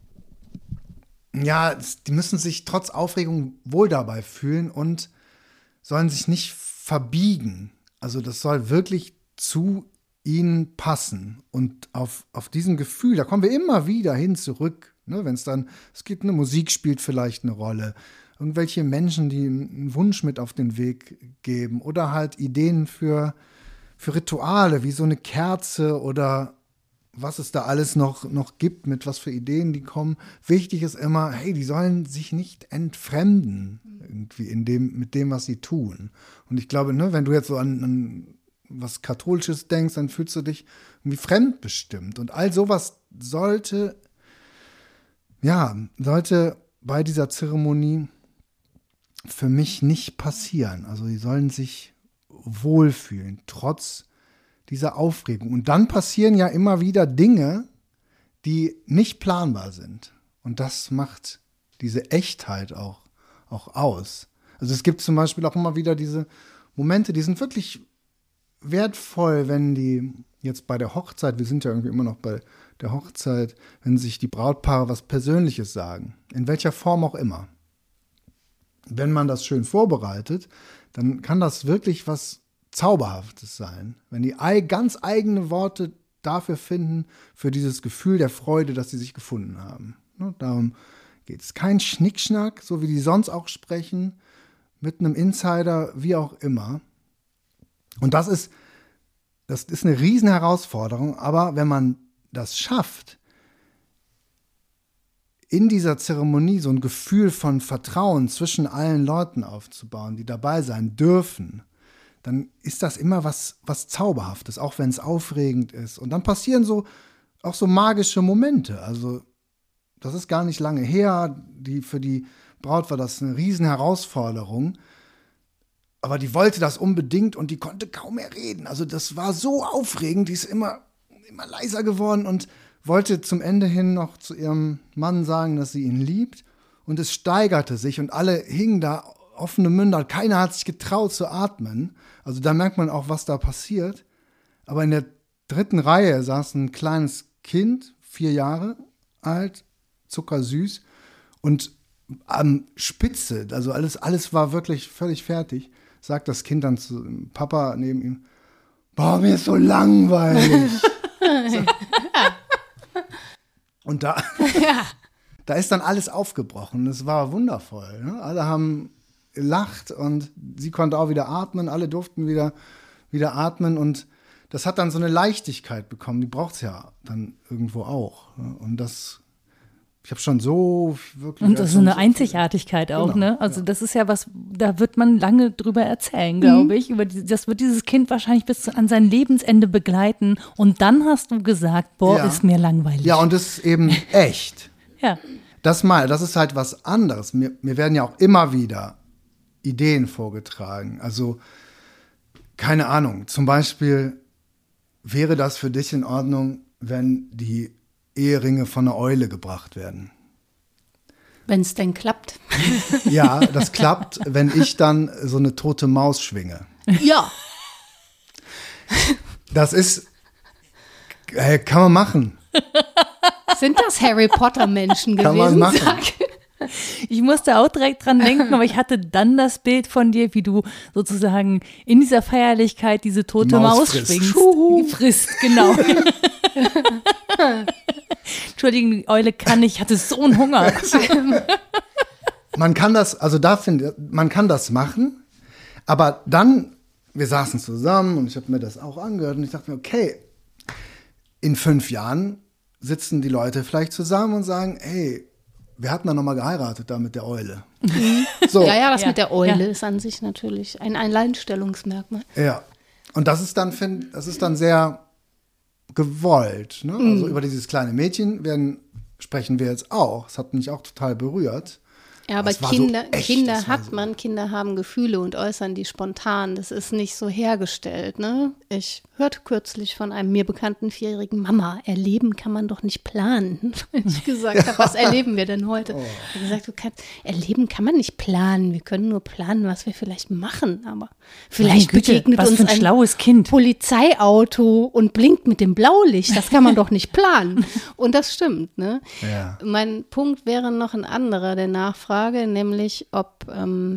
ja, die müssen sich trotz Aufregung wohl dabei fühlen und sollen sich nicht verbiegen. Also das soll wirklich zu ihnen passen. Und auf, auf diesem Gefühl, da kommen wir immer wieder hin zurück. Ne? Wenn es dann, es gibt eine Musik, spielt vielleicht eine Rolle. Irgendwelche Menschen, die einen Wunsch mit auf den Weg geben. Oder halt Ideen für, für Rituale, wie so eine Kerze oder was es da alles noch, noch gibt, mit was für Ideen die kommen. Wichtig ist immer, hey, die sollen sich nicht entfremden, irgendwie in dem, mit dem, was sie tun. Und ich glaube, ne, wenn du jetzt so an, an was Katholisches denkst, dann fühlst du dich irgendwie fremdbestimmt. Und all sowas sollte, ja, sollte bei dieser Zeremonie für mich nicht passieren. Also die sollen sich wohlfühlen, trotz dieser Aufregung. Und dann passieren ja immer wieder Dinge, die nicht planbar sind. Und das macht diese Echtheit auch, auch aus. Also es gibt zum Beispiel auch immer wieder diese Momente, die sind wirklich wertvoll, wenn die jetzt bei der Hochzeit, wir sind ja irgendwie immer noch bei der Hochzeit, wenn sich die Brautpaare was Persönliches sagen, in welcher Form auch immer. Wenn man das schön vorbereitet, dann kann das wirklich was Zauberhaftes sein, wenn die ganz eigene Worte dafür finden, für dieses Gefühl der Freude, dass sie sich gefunden haben. Ne, darum geht es. Kein Schnickschnack, so wie die sonst auch sprechen, mit einem Insider, wie auch immer. Und das ist, das ist eine riesen Herausforderung, aber wenn man das schafft, in dieser Zeremonie so ein Gefühl von Vertrauen zwischen allen Leuten aufzubauen, die dabei sein dürfen, dann ist das immer was, was Zauberhaftes, auch wenn es aufregend ist. Und dann passieren so auch so magische Momente. Also das ist gar nicht lange her. Die, für die Braut war das eine riesen Herausforderung. Aber die wollte das unbedingt und die konnte kaum mehr reden. Also das war so aufregend, die ist immer, immer leiser geworden und wollte zum Ende hin noch zu ihrem Mann sagen, dass sie ihn liebt. Und es steigerte sich und alle hingen da offene Münder. Keiner hat sich getraut zu atmen. Also da merkt man auch, was da passiert. Aber in der dritten Reihe saß ein kleines Kind, vier Jahre alt, zuckersüß und am Spitze, also alles, alles war wirklich völlig fertig, sagt das Kind dann zu Papa neben ihm, boah, mir ist so langweilig. So. Und da, ja. da ist dann alles aufgebrochen. Es war wundervoll. Ne? Alle haben gelacht und sie konnte auch wieder atmen. Alle durften wieder, wieder atmen. Und das hat dann so eine Leichtigkeit bekommen. Die braucht es ja dann irgendwo auch. Ne? Und das, ich habe schon so wirklich. Und das ist eine so Einzigartigkeit auch, genau, ne? Also ja. Das ist ja was, da wird man lange drüber erzählen, glaube mhm. ich. Über die, das wird dieses Kind wahrscheinlich bis an sein Lebensende begleiten. Und dann hast du gesagt, boah, ja. ist mir langweilig. Ja, und das ist eben echt. Ja. Das mal, das ist halt was anderes. Mir, mir werden ja auch immer wieder Ideen vorgetragen. Also, keine Ahnung, zum Beispiel wäre das für dich in Ordnung, wenn die Eheringe von einer Eule gebracht werden? Wenn es denn klappt. Ja, das klappt, wenn ich dann so eine tote Maus schwinge. Ja. Das ist, äh, kann man machen. Sind das Harry Potter Menschen gewesen? Kann man machen. Sag. Ich musste auch direkt dran denken, aber ich hatte dann das Bild von dir, wie du sozusagen in dieser Feierlichkeit diese tote Die Maus Maus frisst. schwingst. Schuhu. Frisst, genau. Entschuldigung, die Eule kann nicht, ich hatte so einen Hunger. Man kann das, also da finde man kann das machen, aber dann, wir saßen zusammen und ich habe mir das auch angehört und ich dachte mir, okay, in fünf Jahren sitzen die Leute vielleicht zusammen und sagen, hey, wir hatten da nochmal geheiratet da mit der Eule. So. Ja, ja, das ja. mit der Eule ja. ist an sich natürlich ein Alleinstellungsmerkmal. Ja, und das ist dann, find, das ist dann sehr gewollt. Ne? Also mm. über dieses kleine Mädchen werden, sprechen wir jetzt auch. Das hat mich auch total berührt. Ja, aber Das war Kinder, so echt, Kinder das war hat so- man, Kinder haben Gefühle und äußern die spontan. Das ist nicht so hergestellt, ne? Ich hörte kürzlich von einem mir bekannten vierjährigen Mama, erleben kann man doch nicht planen. Weil ich gesagt habe, was erleben wir denn heute? Oh. Ich habe gesagt, du kannst, erleben kann man nicht planen. Wir können nur planen, was wir vielleicht machen. Aber vielleicht Meine Güte, begegnet was uns für ein ein schlaues Kind. Polizeiauto und blinkt mit dem Blaulicht. Das kann man doch nicht planen. Und das stimmt, ne? Ja. Mein Punkt wäre noch ein anderer der Nachfrage, nämlich ob ähm,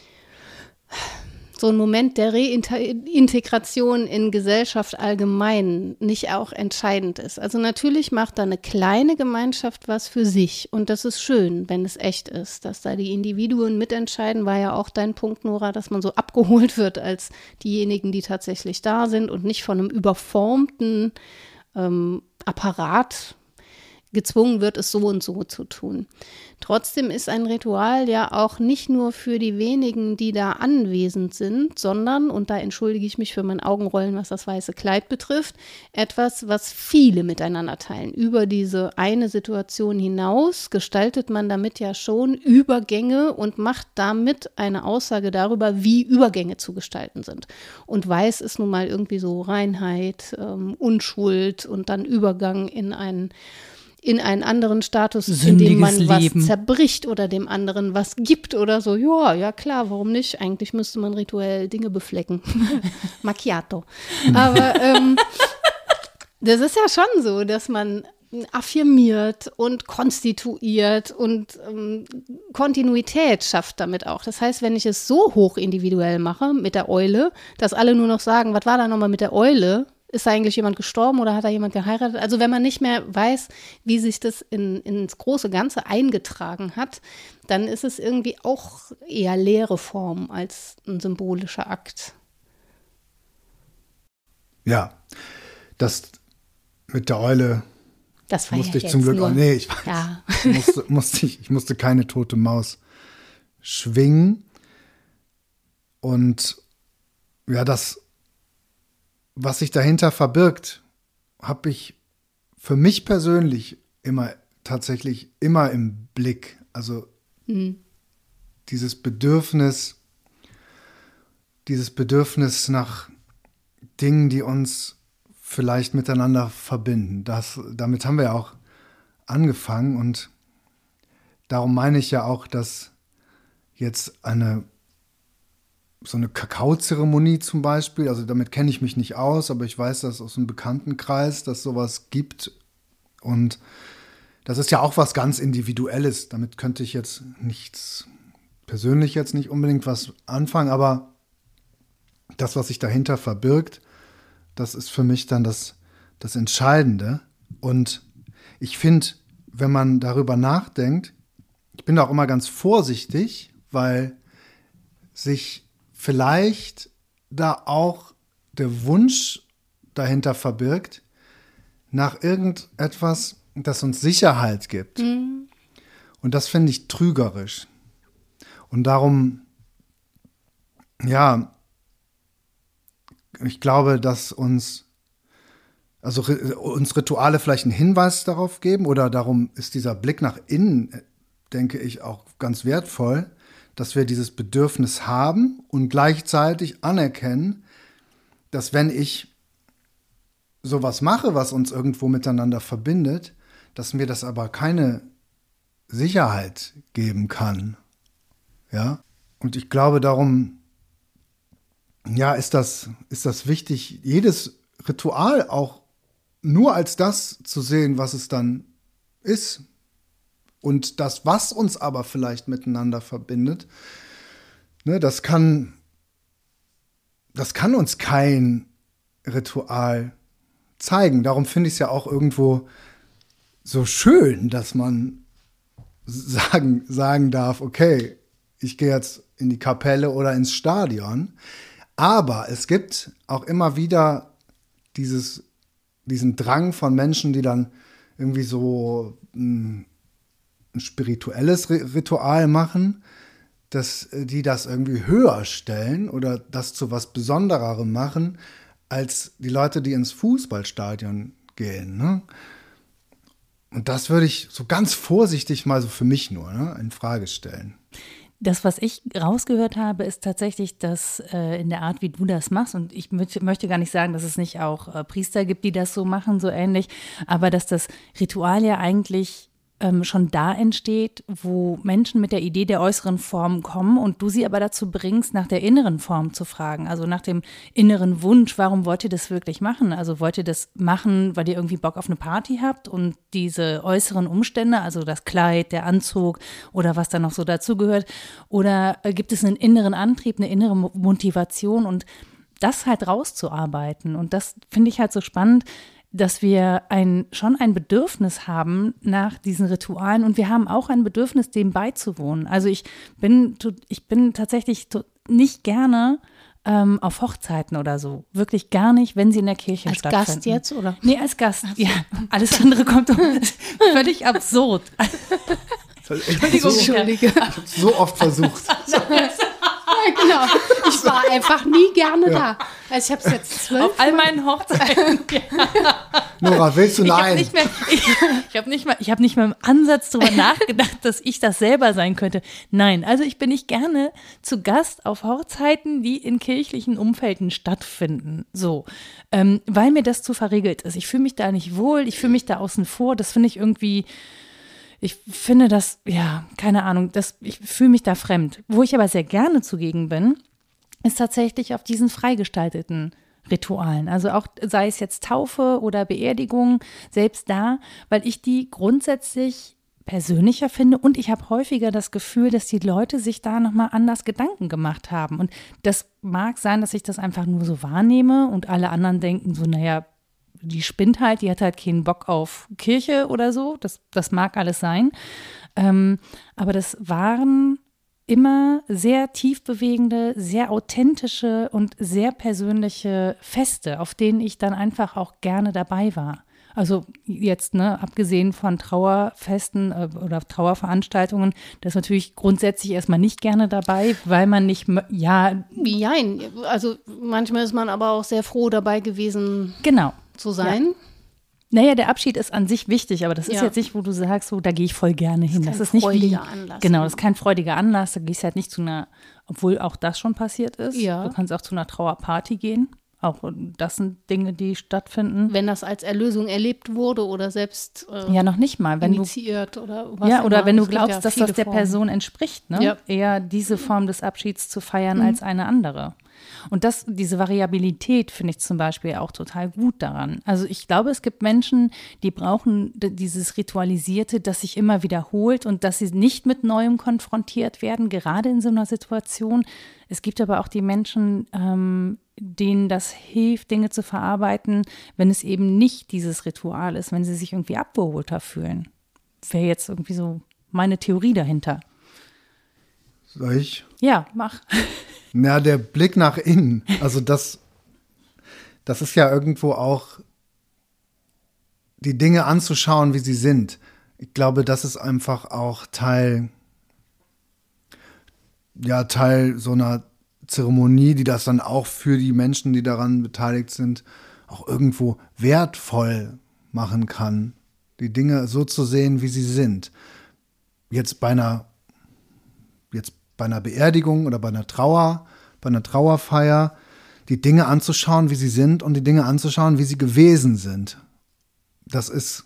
so ein Moment der Reintegration in Gesellschaft allgemein nicht auch entscheidend ist. Also natürlich macht da eine kleine Gemeinschaft was für sich und das ist schön, wenn es echt ist, dass da die Individuen mitentscheiden, war ja auch dein Punkt, Nora, dass man so abgeholt wird als diejenigen, die tatsächlich da sind und nicht von einem überformten ähm, Apparat gezwungen wird, es so und so zu tun. Trotzdem ist ein Ritual ja auch nicht nur für die wenigen, die da anwesend sind, sondern, und da entschuldige ich mich für mein Augenrollen, was das weiße Kleid betrifft, etwas, was viele miteinander teilen. Über diese eine Situation hinaus gestaltet man damit ja schon Übergänge und macht damit eine Aussage darüber, wie Übergänge zu gestalten sind. Und weiß ist nun mal irgendwie so Reinheit, ähm, Unschuld und dann Übergang in einen in einen anderen Status, in dem man Sündiges was Leben. zerbricht oder dem anderen was gibt oder so. Ja, ja klar, warum nicht? Eigentlich müsste man rituell Dinge beflecken. Macchiato. Aber ähm, das ist ja schon so, dass man affirmiert und konstituiert und ähm, Kontinuität schafft damit auch. Das heißt, wenn ich es so hoch individuell mache mit der Eule, dass alle nur noch sagen, was war da nochmal mit der Eule? Ist da eigentlich jemand gestorben oder hat da jemand geheiratet? Also wenn man nicht mehr weiß, wie sich das in, ins große Ganze eingetragen hat, dann ist es irgendwie auch eher leere Form als ein symbolischer Akt. Ja, das mit der Eule Das war musste ja ich jetzt zum Glück nur, auch, nee, ich, weiß, ja. musste, musste ich, ich musste keine tote Maus schwingen. Und ja, das, was sich dahinter verbirgt, habe ich für mich persönlich immer tatsächlich immer im Blick. Also Mhm. dieses Bedürfnis, dieses Bedürfnis nach Dingen, die uns vielleicht miteinander verbinden. Das, damit haben wir ja auch angefangen und darum meine ich ja auch, dass jetzt eine so eine Kakaozeremonie zum Beispiel, also damit kenne ich mich nicht aus, aber ich weiß das aus einem Bekanntenkreis, dass sowas gibt und das ist ja auch was ganz Individuelles. Damit könnte ich jetzt nichts, persönlich jetzt nicht unbedingt was anfangen, aber das, was sich dahinter verbirgt, das ist für mich dann das, das Entscheidende. Und ich finde, wenn man darüber nachdenkt, ich bin da auch immer ganz vorsichtig, weil sich vielleicht da auch der Wunsch dahinter verbirgt, nach irgendetwas, das uns Sicherheit gibt. Mhm. Und das finde ich trügerisch. Und darum, ja, ich glaube, dass uns, also uns Rituale vielleicht einen Hinweis darauf geben oder darum ist dieser Blick nach innen, denke ich, auch ganz wertvoll, dass wir dieses Bedürfnis haben und gleichzeitig anerkennen, dass wenn ich sowas mache, was uns irgendwo miteinander verbindet, dass mir das aber keine Sicherheit geben kann. Ja? Und ich glaube darum, ja, ist das, ist das wichtig, jedes Ritual auch nur als das zu sehen, was es dann ist. Und das, was uns aber vielleicht miteinander verbindet, ne, das kann, das kann uns kein Ritual zeigen. Darum finde ich es ja auch irgendwo so schön, dass man sagen, sagen darf, okay, ich gehe jetzt in die Kapelle oder ins Stadion. Aber es gibt auch immer wieder dieses, diesen Drang von Menschen, die dann irgendwie so ein, ein spirituelles Ritual machen, dass die das irgendwie höher stellen oder das zu was Besondererem machen, als die Leute, die ins Fußballstadion gehen. Ne? und das würde ich so ganz vorsichtig mal so für mich nur ne, in Frage stellen. Das, was ich rausgehört habe, ist tatsächlich, dass äh, in der Art, wie du das machst, und ich mö- möchte gar nicht sagen, dass es nicht auch äh, Priester gibt, die das so machen, so ähnlich, aber dass das Ritual ja eigentlich ähm, schon da entsteht, wo Menschen mit der Idee der äußeren Form kommen und du sie aber dazu bringst, nach der inneren Form zu fragen, also nach dem inneren Wunsch, warum wollt ihr das wirklich machen? Also wollt ihr das machen, weil ihr irgendwie Bock auf eine Party habt und diese äußeren Umstände, also das Kleid, der Anzug oder was da noch so dazugehört, oder äh, gibt es einen inneren Antrieb, eine innere Mo- Motivation und das halt rauszuarbeiten und das finde ich halt so spannend, dass wir ein, schon ein Bedürfnis haben nach diesen Ritualen und wir haben auch ein Bedürfnis, dem beizuwohnen. Also ich bin, ich bin tatsächlich nicht gerne ähm, auf Hochzeiten oder so. Wirklich gar nicht, wenn sie in der Kirche als stattfinden. Als Gast jetzt, oder? Nee, als Gast, ja. Alles andere kommt völlig absurd. Entschuldigung, so, Entschuldige. Ich habe so oft versucht. Ja, genau. Ich war einfach nie gerne ja. da. Also ich habe es jetzt zwölf Auf all meinen Hochzeiten. Nora, willst du nein? Ich habe nicht, ich, ich hab nicht mal, ich hab nicht mal im Ansatz darüber nachgedacht, dass ich das selber sein könnte. Nein, also ich bin nicht gerne zu Gast auf Hochzeiten, die in kirchlichen Umfelden stattfinden. So, ähm, weil mir das zu verregelt ist. Ich fühle mich da nicht wohl, ich fühle mich da außen vor. Das finde ich irgendwie. Ich finde das, ja, keine Ahnung, das, ich fühle mich da fremd. Wo ich aber sehr gerne zugegen bin, ist tatsächlich auf diesen freigestalteten Ritualen. Also auch, sei es jetzt Taufe oder Beerdigung, selbst da, weil ich die grundsätzlich persönlicher finde und ich habe häufiger das Gefühl, dass die Leute sich da nochmal anders Gedanken gemacht haben. Und das mag sein, dass ich das einfach nur so wahrnehme und alle anderen denken so, naja, die spinnt halt, die hat halt keinen Bock auf Kirche oder so, das, das mag alles sein. Ähm, aber das waren immer sehr tiefbewegende, sehr authentische und sehr persönliche Feste, auf denen ich dann einfach auch gerne dabei war. Also jetzt, ne, abgesehen von Trauerfesten äh, oder Trauerveranstaltungen, das ist natürlich grundsätzlich erstmal nicht gerne dabei, weil man nicht, ja. Nein, also manchmal ist man aber auch sehr froh dabei gewesen. Genau. Zu sein. Ja. Naja, der Abschied ist an sich wichtig, aber das ist ja. jetzt nicht, wo du sagst, so, da gehe ich voll gerne hin. Das ist, das ist kein nicht freudiger wie, Anlass. Genau, das ist kein freudiger Anlass. Da gehst du halt nicht zu einer, obwohl auch das schon passiert ist. Ja. Du kannst auch zu einer Trauerparty gehen. Auch das sind Dinge, die stattfinden. Wenn das als Erlösung erlebt wurde oder selbst äh, ja, noch nicht mal. Wenn initiiert du, oder was Ja, oder immer. wenn du Es gibt glaubst, ja dass das der Formen. Person entspricht. Ne? Ja. Eher diese Form des Abschieds zu feiern Mhm. als eine andere. Und das, diese Variabilität finde ich zum Beispiel auch total gut daran. Also ich glaube, es gibt Menschen, die brauchen dieses Ritualisierte, das sich immer wiederholt und dass sie nicht mit Neuem konfrontiert werden, gerade in so einer Situation. Es gibt aber auch die Menschen, ähm, denen das hilft, Dinge zu verarbeiten, wenn es eben nicht dieses Ritual ist, wenn sie sich irgendwie abgeholter fühlen. Wäre jetzt irgendwie so meine Theorie dahinter. Soll ich? Ja, mach. Na, der Blick nach innen, also das, das ist ja irgendwo auch die Dinge anzuschauen, wie sie sind. Ich glaube, das ist einfach auch Teil, ja, Teil so einer Zeremonie, die das dann auch für die Menschen, die daran beteiligt sind, auch irgendwo wertvoll machen kann, die Dinge so zu sehen, wie sie sind. Jetzt bei einer, jetzt bei einer Beerdigung oder bei einer Trauer, bei einer Trauerfeier, die Dinge anzuschauen, wie sie sind und die Dinge anzuschauen, wie sie gewesen sind. Das ist,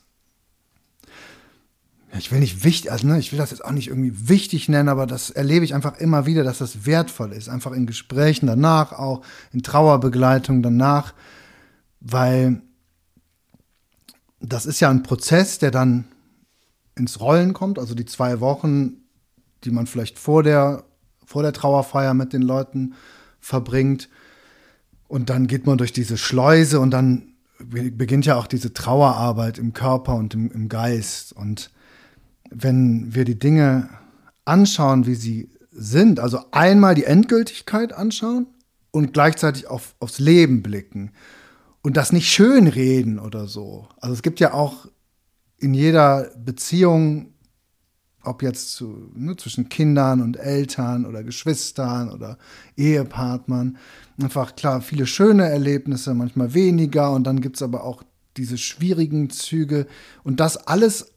ja, ich will nicht wichtig, also ne, ich will das jetzt auch nicht irgendwie wichtig nennen, aber das erlebe ich einfach immer wieder, dass das wertvoll ist, einfach in Gesprächen danach, auch in Trauerbegleitung danach, weil das ist ja ein Prozess, der dann ins Rollen kommt, also die zwei Wochen, die man vielleicht vor der, vor der Trauerfeier mit den Leuten verbringt. Und dann geht man durch diese Schleuse und dann beginnt ja auch diese Trauerarbeit im Körper und im, im Geist. Und wenn wir die Dinge anschauen, wie sie sind, also einmal die Endgültigkeit anschauen und gleichzeitig auf, aufs Leben blicken und das nicht schönreden oder so. Also es gibt ja auch in jeder Beziehung, ob jetzt zu, ne, zwischen Kindern und Eltern oder Geschwistern oder Ehepartnern, einfach klar viele schöne Erlebnisse, manchmal weniger und dann gibt es aber auch diese schwierigen Züge und das alles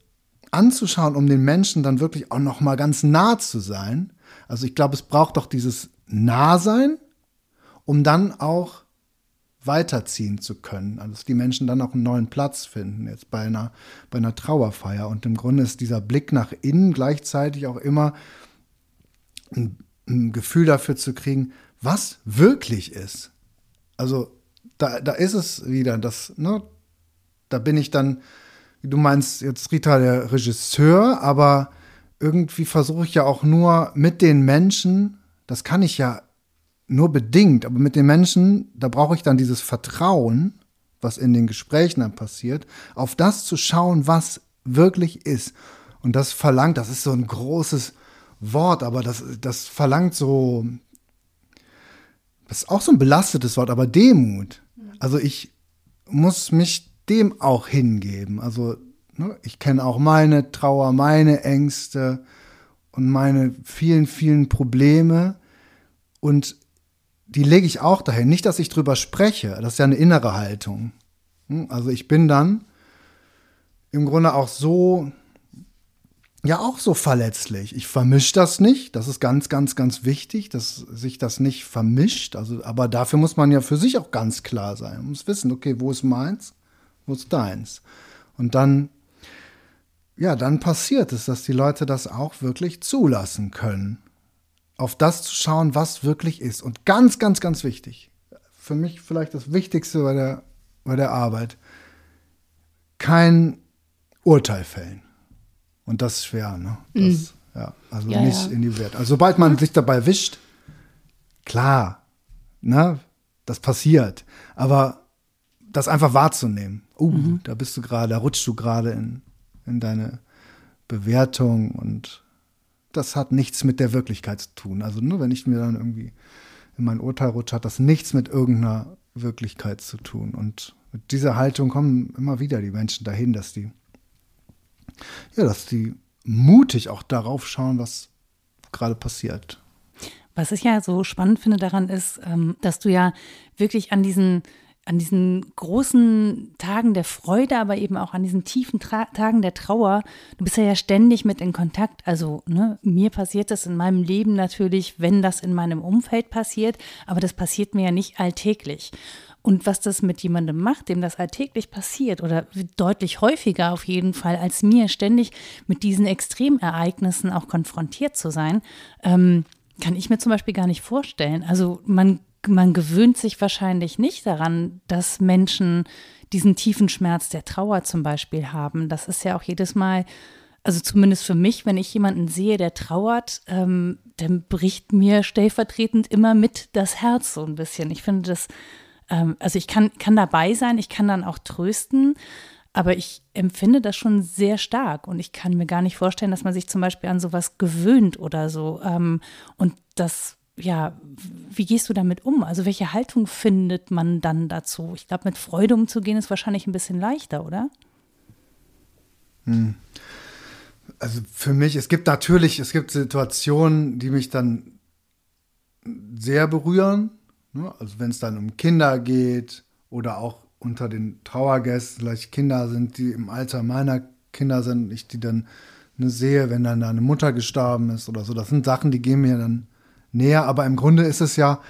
anzuschauen, um den Menschen dann wirklich auch noch mal ganz nah zu sein. Also ich glaube, es braucht doch dieses Nahsein, um dann auch weiterziehen zu können. Also dass die Menschen dann auch einen neuen Platz finden, jetzt bei einer, bei einer Trauerfeier. Und im Grunde ist dieser Blick nach innen gleichzeitig auch immer ein, ein Gefühl dafür zu kriegen, was wirklich ist. Also da, da ist es wieder, das, ne, da bin ich dann, wie du meinst, jetzt Rita, der Regisseur, aber irgendwie versuche ich ja auch nur mit den Menschen, das kann ich ja nur bedingt, aber mit den Menschen, da brauche ich dann dieses Vertrauen, was in den Gesprächen dann passiert, auf das zu schauen, was wirklich ist. Und das verlangt, das ist so ein großes Wort, aber das, das verlangt so, das ist auch so ein belastetes Wort, aber Demut. Also ich muss mich dem auch hingeben. Also ne, ich kenne auch meine Trauer, meine Ängste und meine vielen, vielen Probleme und die lege ich auch dahin. Nicht, dass ich drüber spreche, das ist ja eine innere Haltung. Also ich bin dann im Grunde auch so, ja auch so verletzlich. Ich vermische das nicht, das ist ganz, ganz, ganz wichtig, dass sich das nicht vermischt. Also, aber dafür muss man ja für sich auch ganz klar sein. Man muss wissen, okay, wo ist meins, wo ist deins? Und dann, ja, dann passiert es, dass die Leute das auch wirklich zulassen können. Auf das zu schauen, was wirklich ist. Und ganz, ganz, ganz wichtig, für mich vielleicht das Wichtigste bei der, bei der Arbeit, kein Urteil fällen. Und das ist schwer, ne? Das, mm. ja, also ja, nicht ja. in die Wert. Also sobald man sich dabei wischt, klar, ne, das passiert. Aber das einfach wahrzunehmen. Uh, mhm. da bist du gerade, da rutschst du gerade in, in deine Bewertung und das hat nichts mit der Wirklichkeit zu tun. Also nur wenn ich mir dann irgendwie in mein Urteil rutsche, hat das nichts mit irgendeiner Wirklichkeit zu tun. Und mit dieser Haltung kommen immer wieder die Menschen dahin, dass die, ja, dass die mutig auch darauf schauen, was gerade passiert. Was ich ja so spannend finde daran ist, dass du ja wirklich an diesen an diesen großen Tagen der Freude, aber eben auch an diesen tiefen Tra- Tagen der Trauer, du bist ja, ja ständig mit in Kontakt. Also ne, mir passiert das in meinem Leben natürlich, wenn das in meinem Umfeld passiert, aber das passiert mir ja nicht alltäglich. Und was das mit jemandem macht, dem das alltäglich passiert oder deutlich häufiger auf jeden Fall als mir, ständig mit diesen Extremereignissen auch konfrontiert zu sein, ähm, kann ich mir zum Beispiel gar nicht vorstellen. Also man Man gewöhnt sich wahrscheinlich nicht daran, dass Menschen diesen tiefen Schmerz der Trauer zum Beispiel haben. Das ist ja auch jedes Mal, also zumindest für mich, wenn ich jemanden sehe, der trauert, ähm, dann bricht mir stellvertretend immer mit das Herz so ein bisschen. Ich finde das, ähm, also ich kann, kann dabei sein, ich kann dann auch trösten, aber ich empfinde das schon sehr stark und ich kann mir gar nicht vorstellen, dass man sich zum Beispiel an sowas gewöhnt oder so. Ähm, und das Ja, wie gehst du damit um? Also welche Haltung findet man dann dazu? Ich glaube, mit Freude umzugehen ist wahrscheinlich ein bisschen leichter, oder? Hm. Also für mich, es gibt natürlich, es gibt Situationen, die mich dann sehr berühren. Ne? Also wenn es dann um Kinder geht oder auch unter den Trauergästen vielleicht Kinder sind, die im Alter meiner Kinder sind, ich die dann ne, sehe, wenn dann eine Mutter gestorben ist oder so. Das sind Sachen, die gehen mir dann näher, aber im Grunde ist es ja,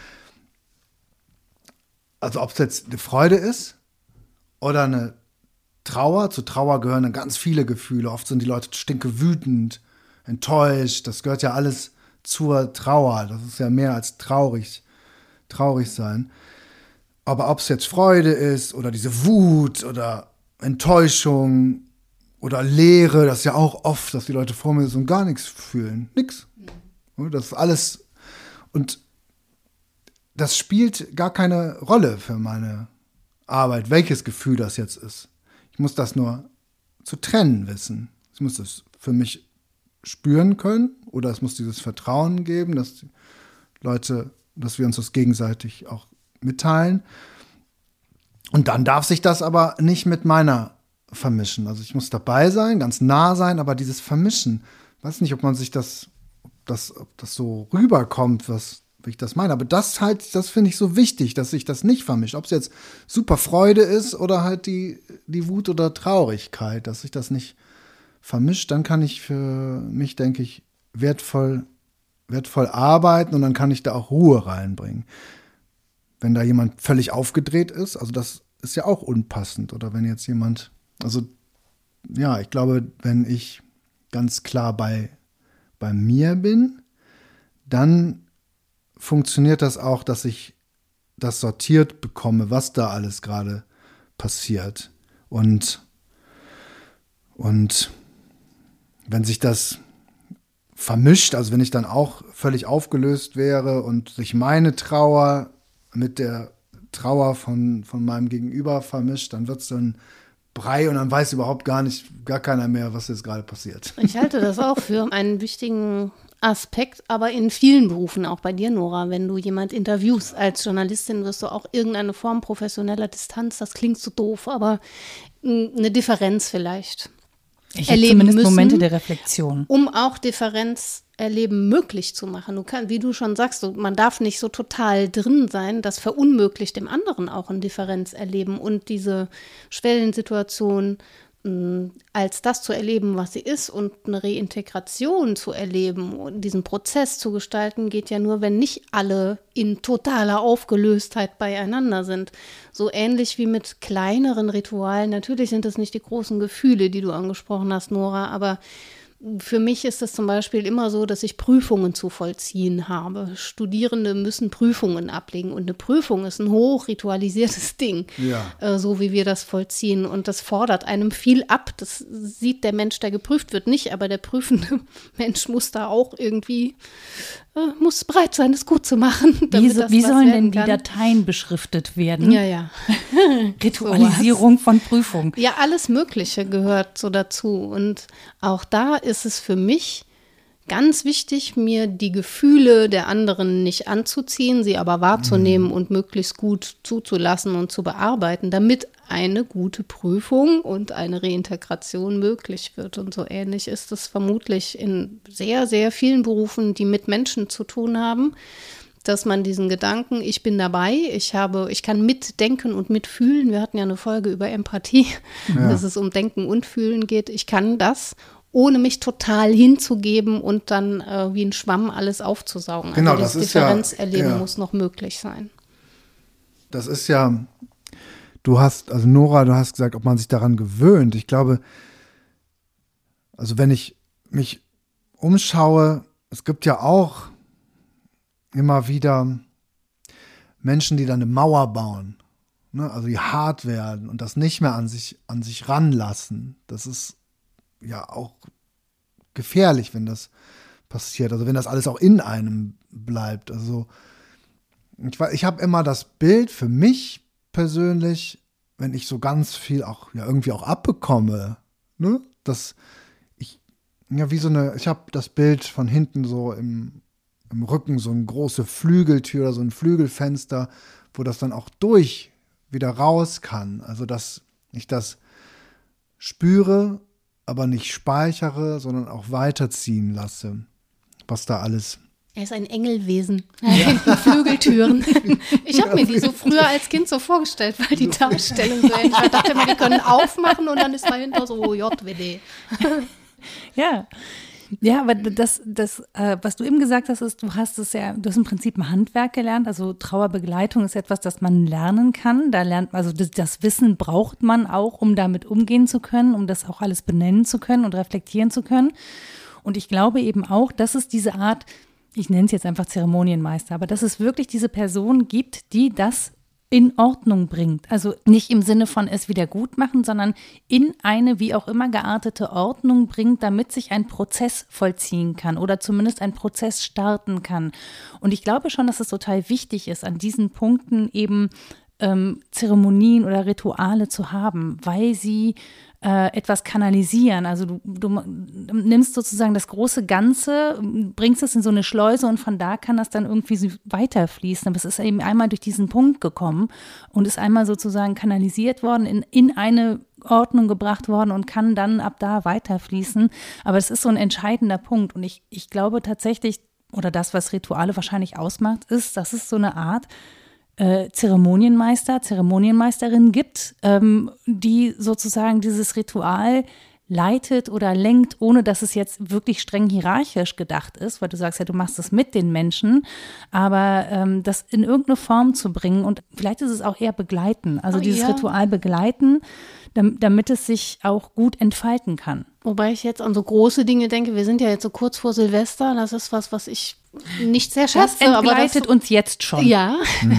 also ob es jetzt eine Freude ist oder eine Trauer, zu Trauer gehören dann ganz viele Gefühle. Oft sind die Leute stinke wütend, enttäuscht, das gehört ja alles zur Trauer. Das ist ja mehr als traurig, traurig sein. Aber ob es jetzt Freude ist oder diese Wut oder Enttäuschung oder Leere, das ist ja auch oft, dass die Leute vor mir so gar nichts fühlen. Nix. Das ist alles. Und das spielt gar keine Rolle für meine Arbeit, welches Gefühl das jetzt ist. Ich muss das nur zu trennen wissen. Ich muss das für mich spüren können oder es muss dieses Vertrauen geben, dass die Leute, dass wir uns das gegenseitig auch mitteilen. Und dann darf sich das aber nicht mit meiner vermischen. Also ich muss dabei sein, ganz nah sein, aber dieses Vermischen, weiß nicht, ob man sich das Das, ob das so rüberkommt, was wie ich das meine. Aber das halt, das finde ich so wichtig, dass sich das nicht vermischt. Ob es jetzt super Freude ist oder halt die, die Wut oder Traurigkeit, dass sich das nicht vermischt, dann kann ich für mich, denke ich, wertvoll, wertvoll arbeiten und dann kann ich da auch Ruhe reinbringen. Wenn da jemand völlig aufgedreht ist, also das ist ja auch unpassend. Oder wenn jetzt jemand, also ja, ich glaube, wenn ich ganz klar bei, bei mir bin, dann funktioniert das auch, dass ich das sortiert bekomme, was da alles gerade passiert. Und, und wenn sich das vermischt, also wenn ich dann auch völlig aufgelöst wäre und sich meine Trauer mit der Trauer von, von meinem Gegenüber vermischt, dann wird es dann Brei und dann weiß überhaupt gar nicht, gar keiner mehr, was jetzt gerade passiert. Ich halte das auch für einen wichtigen Aspekt, aber in vielen Berufen, auch bei dir, Nora, wenn du jemand interviewst als Journalistin, wirst du auch irgendeine Form professioneller Distanz, das klingt so doof, aber eine Differenz vielleicht ich erleben zumindest müssen, Momente der Reflexion. Um auch Differenz erleben möglich zu machen. Du kann, wie du schon sagst, so, man darf nicht so total drin sein, das verunmöglicht dem anderen auch ein Differenz erleben und diese Schwellensituation mh, als das zu erleben, was sie ist und eine Reintegration zu erleben und diesen Prozess zu gestalten, geht ja nur, wenn nicht alle in totaler Aufgelöstheit beieinander sind. So ähnlich wie mit kleineren Ritualen. Natürlich sind es nicht die großen Gefühle, die du angesprochen hast, Nora, aber für mich ist es zum Beispiel immer so, dass ich Prüfungen zu vollziehen habe. Studierende müssen Prüfungen ablegen und eine Prüfung ist ein hoch ritualisiertes Ding, ja. äh, so wie wir das vollziehen. Und das fordert einem viel ab. Das sieht der Mensch, der geprüft wird, nicht, aber der prüfende Mensch muss da auch irgendwie, äh, muss bereit sein, es gut zu machen. Wie, so, wie sollen denn die kann. Dateien beschriftet werden? Ja, ja. Ritualisierung so von Prüfung. Ja, alles Mögliche gehört so dazu. Und auch da ist es für mich ganz wichtig, mir die Gefühle der anderen nicht anzuziehen, sie aber wahrzunehmen mhm. und möglichst gut zuzulassen und zu bearbeiten, damit eine gute Prüfung und eine Reintegration möglich wird. Und so ähnlich ist es vermutlich in sehr, sehr vielen Berufen, die mit Menschen zu tun haben, dass man diesen Gedanken, ich bin dabei, ich habe, ich kann mitdenken und mitfühlen. Wir hatten ja eine Folge über Empathie, ja. dass es um Denken und Fühlen geht. Ich kann das, ohne mich total hinzugeben und dann äh, wie ein Schwamm alles aufzusaugen. Genau, also das das ist ja, Differenzerleben ja. muss noch möglich sein. Das ist ja, du hast, also Nora, du hast gesagt, ob man sich daran gewöhnt. Ich glaube, also wenn ich mich umschaue, es gibt ja auch immer wieder Menschen, die dann eine Mauer bauen, ne? Also die hart werden und das nicht mehr an sich, an sich ranlassen. Das ist ja auch gefährlich, wenn das passiert. Also wenn das alles auch in einem bleibt. Also ich, ich habe immer das Bild für mich persönlich, wenn ich so ganz viel auch ja irgendwie auch abbekomme, ne, dass ich ja wie so eine, ich habe das Bild von hinten so im, im Rücken, so eine große Flügeltür oder so ein Flügelfenster, wo das dann auch durch wieder raus kann. Also dass ich das spüre, aber nicht speichere, sondern auch weiterziehen lasse, was da alles. Er ist ein Engelwesen. Ja. Flügeltüren. Ich habe mir die so früher als Kind so vorgestellt, weil die Darstellung so ähnlich war. Ich dachte immer, die können aufmachen und dann ist dahinter so J W D. Ja. Ja, aber das, das äh, was du eben gesagt hast, ist, du hast es ja, du hast im Prinzip ein Handwerk gelernt. Also Trauerbegleitung ist etwas, das man lernen kann. Da lernt, also das, das Wissen braucht man auch, um damit umgehen zu können, um das auch alles benennen zu können und reflektieren zu können. Und ich glaube eben auch, dass es diese Art, ich nenne es jetzt einfach Zeremonienmeister, aber dass es wirklich diese Person gibt, die das in Ordnung bringt. Also nicht im Sinne von es wieder gut machen, sondern in eine wie auch immer geartete Ordnung bringt, damit sich ein Prozess vollziehen kann oder zumindest ein Prozess starten kann. Und ich glaube schon, dass es total wichtig ist, an diesen Punkten eben ähm, Zeremonien oder Rituale zu haben, weil sie äh, etwas kanalisieren. Also du, du nimmst sozusagen das große Ganze, bringst es in so eine Schleuse und von da kann das dann irgendwie so weiterfließen. Aber es ist eben einmal durch diesen Punkt gekommen und ist einmal sozusagen kanalisiert worden, in, in eine Ordnung gebracht worden und kann dann ab da weiterfließen. Aber es ist so ein entscheidender Punkt und ich, ich glaube tatsächlich, oder das, was Rituale wahrscheinlich ausmacht, ist, dass es so eine Art Äh, Zeremonienmeister, Zeremonienmeisterin gibt, ähm, die sozusagen dieses Ritual leitet oder lenkt, ohne dass es jetzt wirklich streng hierarchisch gedacht ist, weil du sagst ja, du machst es mit den Menschen, aber ähm, das in irgendeine Form zu bringen und vielleicht ist es auch eher begleiten, also oh, dieses ja. Ritual begleiten, damit, damit es sich auch gut entfalten kann. Wobei ich jetzt an so große Dinge denke, wir sind ja jetzt so kurz vor Silvester, das ist was, was ich nicht sehr schätze. Das entgleitet aber das, uns jetzt schon. Ja,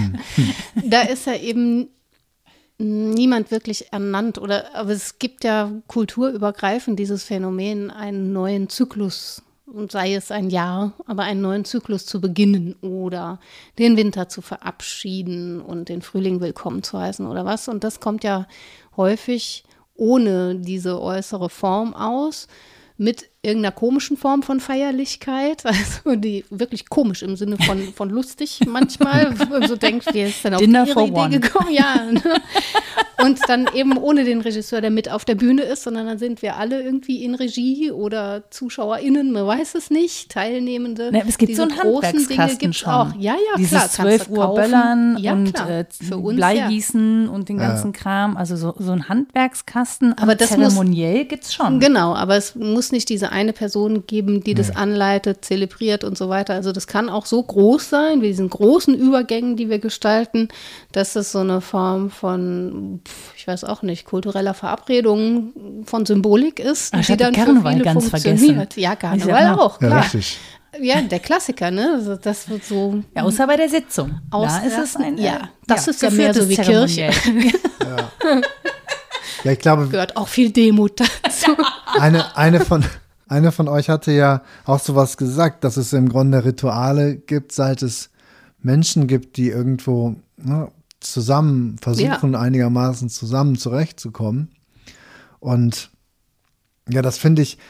da ist ja eben niemand wirklich ernannt, oder, aber es gibt ja kulturübergreifend dieses Phänomen, einen neuen Zyklus, und sei es ein Jahr, aber einen neuen Zyklus zu beginnen oder den Winter zu verabschieden und den Frühling willkommen zu heißen oder was. Und das kommt ja häufig ohne diese äußere Form aus, mit irgendeiner komischen Form von Feierlichkeit, also die wirklich komisch im Sinne von, von lustig manchmal, wo man so denkt, wer ist denn auf Dinner ihre for Idee one. gekommen? Ja, ne? Und dann eben ohne den Regisseur, der mit auf der Bühne ist, sondern dann sind wir alle irgendwie in Regie oder ZuschauerInnen, man weiß es nicht, Teilnehmende. Na, es gibt Diese so einen großen Handwerkskasten Dinge schon. auch. Ja, ja, Dieses klar. kannst du zwölf Uhr kaufen. Böllern Ja, und klar. äh, Für uns, Bleigießen und den Ja. ganzen Kram, also so, so ein Handwerkskasten, Aber das muss- zeremoniell gibt's schon. Genau, aber es muss nicht diese eine Person geben, die das Nee. anleitet, zelebriert und so weiter. Also das kann auch so groß sein, wie diesen großen Übergängen, die wir gestalten, dass es so eine Form von, pf, ich weiß auch nicht, kultureller Verabredung von Symbolik ist, Ah, ich die hatte dann für Karneval viele ganz funktioniert. vergessen. Ja, Ist Karneval ja auch, Ja, klar. richtig. Ja, der Klassiker, ne? Also das wird so Ja, außer bei der Sitzung. Da ist es ausrasten. ein äh, Ja, das ist ja mehr so wie geführtes Kirche. Zeremoniell. Ja, ich glaube, Gehört auch viel Demut dazu. eine, eine, von, eine von euch hatte ja auch sowas gesagt, dass es im Grunde Rituale gibt, seit es Menschen gibt, die irgendwo ne, zusammen versuchen, einigermaßen zusammen zurechtzukommen. Und ja, das finde ich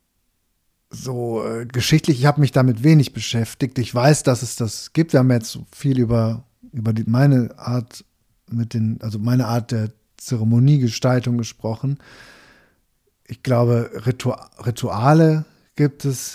so äh, geschichtlich. Ich habe mich damit wenig beschäftigt. Ich weiß, dass es das gibt. Wir haben jetzt so viel über, über die, meine Art mit den, also meine Art der Zeremoniegestaltung gesprochen. Ich glaube, Ritu- Rituale gibt es,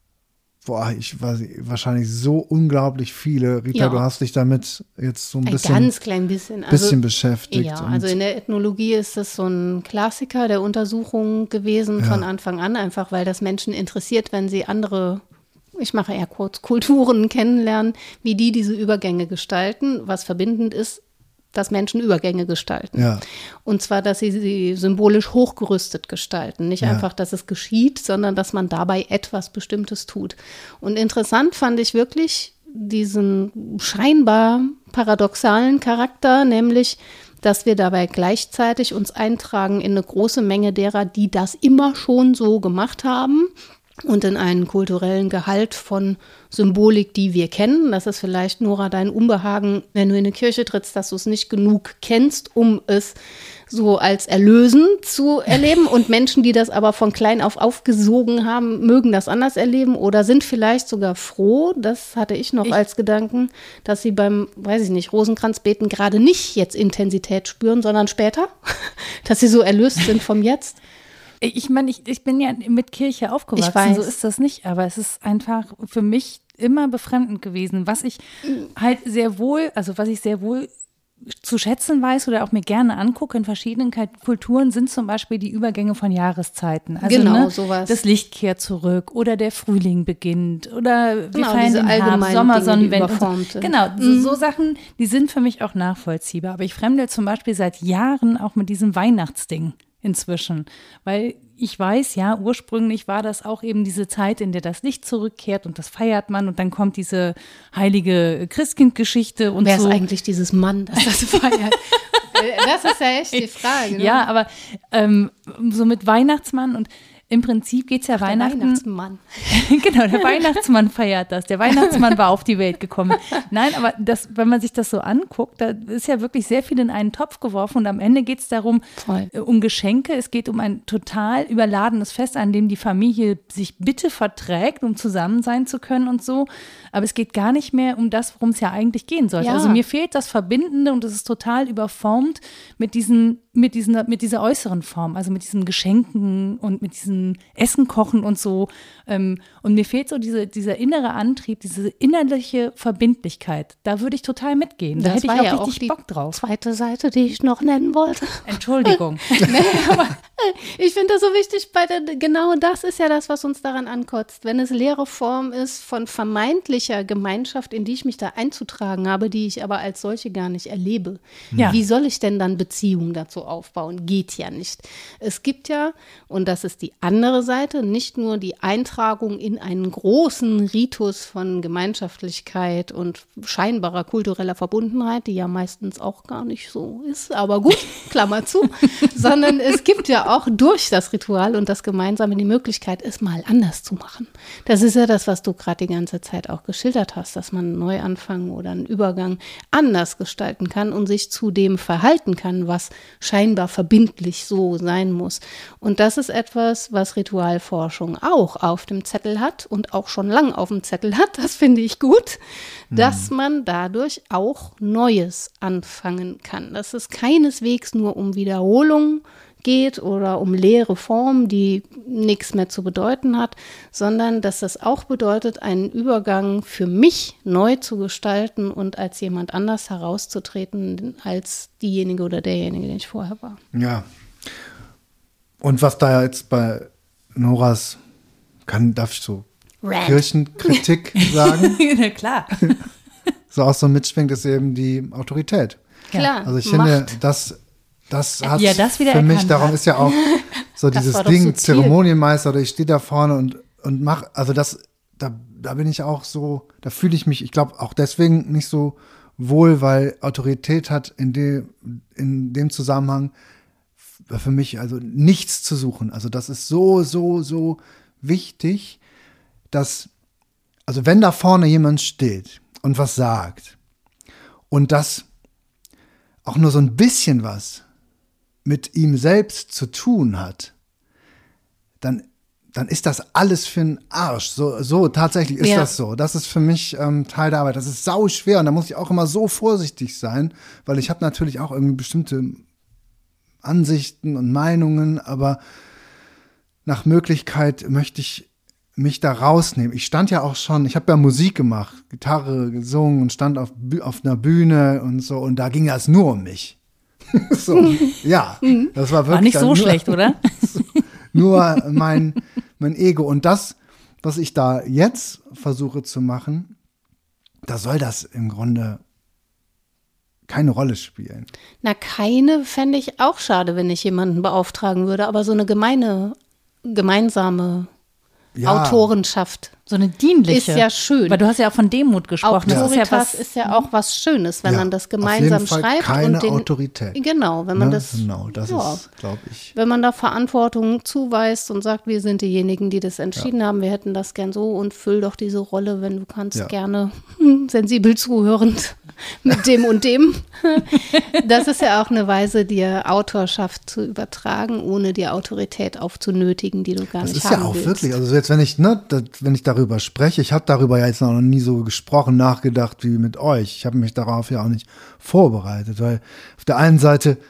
boah, ich weiß nicht, wahrscheinlich so unglaublich viele. Rita, Ja. du hast dich damit jetzt so ein Ein bisschen, ganz klein bisschen. Also, bisschen beschäftigt. ja, und- also in der Ethnologie ist das so ein Klassiker der Untersuchung gewesen von Ja. Anfang an, einfach weil das Menschen interessiert, wenn sie andere, ich mache eher kurz, Kulturen kennenlernen, wie die diese Übergänge gestalten, was verbindend ist, dass Menschen Übergänge gestalten. Ja. Und zwar, dass sie sie symbolisch hochgerüstet gestalten. Nicht Ja. einfach, dass es geschieht, sondern dass man dabei etwas Bestimmtes tut. Und interessant fand ich wirklich diesen scheinbar paradoxalen Charakter, nämlich, dass wir dabei gleichzeitig uns eintragen in eine große Menge derer, die das immer schon so gemacht haben. Und in einen kulturellen Gehalt von Symbolik, die wir kennen. Das ist vielleicht, Nora, dein Unbehagen, wenn du in eine Kirche trittst, dass du es nicht genug kennst, um es so als erlösend zu erleben. Und Menschen, die das aber von klein auf aufgesogen haben, mögen das anders erleben oder sind vielleicht sogar froh, das hatte ich noch Ich- als Gedanken, dass sie beim, weiß ich nicht, Rosenkranzbeten gerade nicht jetzt Intensität spüren, sondern später, dass sie so erlöst sind vom Jetzt. Ich meine, ich, ich bin ja mit Kirche aufgewachsen, Ich weiß. so ist das nicht, aber es ist einfach für mich immer befremdend gewesen, was ich halt sehr wohl, also was ich sehr wohl zu schätzen weiß oder auch mir gerne angucke in verschiedenen Kulturen, sind zum Beispiel die Übergänge von Jahreszeiten. Also, Genau, ne, sowas. das Licht kehrt zurück oder der Frühling beginnt oder wir Genau, feiern diese den Herbst, allgemeinen Sommer, Dinge, die Sonnenwende. und überformt So. sind. Genau, so, so Sachen, die sind für mich auch nachvollziehbar. Aber ich fremdel zum Beispiel seit Jahren auch mit diesem Weihnachtsding inzwischen, weil ich weiß, ja, ursprünglich war das auch eben diese Zeit, in der das Licht zurückkehrt und das feiert man und dann kommt diese heilige Christkind-Geschichte und Wer so. ist eigentlich dieses Mann, das das feiert? Das ist ja echt die Frage. Ne? Ja, aber ähm, so mit Weihnachtsmann und im Prinzip geht es ja Der Weihnachten. Weihnachtsmann. Genau, der Weihnachtsmann feiert das. Der Weihnachtsmann war auf die Welt gekommen. Nein, aber das, wenn man sich das so anguckt, da ist ja wirklich sehr viel in einen Topf geworfen und am Ende geht es darum, Voll. äh, um Geschenke. Es geht um ein total überladenes Fest, an dem die Familie sich bitte verträgt, um zusammen sein zu können und so. Aber es geht gar nicht mehr um das, worum es ja eigentlich gehen sollte. Ja. Also mir fehlt das Verbindende und es ist total überformt mit diesen, mit diesen, mit dieser äußeren Form, also mit diesen Geschenken und mit diesem Essen kochen und so. Ähm, und mir fehlt so diese, dieser innere Antrieb, diese innerliche Verbindlichkeit. Da würde ich total mitgehen. Da Das hätte ich war auch ja richtig auch die Bock drauf. Zweite Seite, die ich noch nennen wollte. Entschuldigung. Nee, aber Ich finde das so wichtig, bei der, genau das ist ja das, was uns daran ankotzt. Wenn es leere Form ist von vermeintlicher Gemeinschaft, in die ich mich da einzutragen habe, die ich aber als solche gar nicht erlebe. Ja. Wie soll ich denn dann Beziehungen dazu aufbauen? Geht ja nicht. Es gibt ja, und das ist die andere Seite, nicht nur die Eintragung in einen großen Ritus von Gemeinschaftlichkeit und scheinbarer kultureller Verbundenheit, die ja meistens auch gar nicht so ist, aber gut, Klammer zu, sondern es gibt ja auch durch das Ritual und das Gemeinsame die Möglichkeit, es mal anders zu machen. Das ist ja das, was du gerade die ganze Zeit auch geschildert hast, dass man einen Neuanfang oder einen Übergang anders gestalten kann und sich zu dem verhalten kann, was scheinbar verbindlich so sein muss. Und das ist etwas, was Ritualforschung auch auf dem Zettel hat und auch schon lang auf dem Zettel hat. Das finde ich gut, dass man dadurch auch Neues anfangen kann. Dass es keineswegs nur um Wiederholung geht oder um leere Form, die nichts mehr zu bedeuten hat, sondern dass das auch bedeutet, einen Übergang für mich neu zu gestalten und als jemand anders herauszutreten als diejenige oder derjenige, den ich vorher war. Ja. Und was da jetzt bei Noras, kann, darf ich so Rant. Kirchenkritik sagen, Na klar. so auch so mitschwingt, ist eben die Autorität. Klar, Also ich finde, Macht. das, das hat Ja, das wieder für mich, erkannt darum hat. ist ja auch so Das dieses war doch Ding, so Ziel. Zeremonienmeister, oder ich stehe da vorne und, und mach, also das, da, da bin ich auch so, da fühle ich mich, ich glaube auch deswegen nicht so wohl, weil Autorität hat in dem, in dem Zusammenhang für mich also nichts zu suchen. Also das ist so, so, so wichtig, dass, also wenn da vorne jemand steht und was sagt und das auch nur so ein bisschen was mit ihm selbst zu tun hat, dann, dann ist das alles für einen Arsch. So, so tatsächlich ist Ja. das so. Das ist für mich ähm, Teil der Arbeit. Das ist sau schwer und da muss ich auch immer so vorsichtig sein, weil ich habe natürlich auch irgendwie bestimmte Ansichten und Meinungen, aber nach Möglichkeit möchte ich mich da rausnehmen. Ich stand ja auch schon, ich habe ja Musik gemacht, Gitarre gesungen und stand auf, Bü- auf einer Bühne und so und da ging das nur um mich. So, ja, das war wirklich War nicht dann so nur, schlecht, oder? nur mein, mein Ego. Und das, was ich da jetzt versuche zu machen, da soll das im Grunde keine Rolle spielen. Na, keine fände ich auch schade, wenn ich jemanden beauftragen würde, aber so eine gemeine, gemeinsame Ja. Autorenschaft So eine dienliche. ist ja schön. Weil du hast ja auch von Demut gesprochen. Das ist ja Autoritas was, ist ja auch was Schönes, wenn Ja, man das auf gemeinsam jeden Fall schreibt. keine und den, Autorität. Genau, wenn man Ne? das, Genau, das ja, ist, glaube ich. wenn man da Verantwortung zuweist und sagt, wir sind diejenigen, die das entschieden haben, wir hätten das gern so und füll doch diese Rolle, wenn du kannst, Ja. gerne hm, sensibel zuhörend mit dem und dem. Das ist ja auch eine Weise, dir Autorschaft zu übertragen, ohne dir Autorität aufzunötigen, die du gar Das nicht ist haben ja auch willst. wirklich, also jetzt, wenn ich, ne, das, wenn ich darüber spreche, ich habe darüber ja jetzt noch nie so gesprochen, nachgedacht wie mit euch. Ich habe mich darauf ja auch nicht vorbereitet, weil auf der einen Seite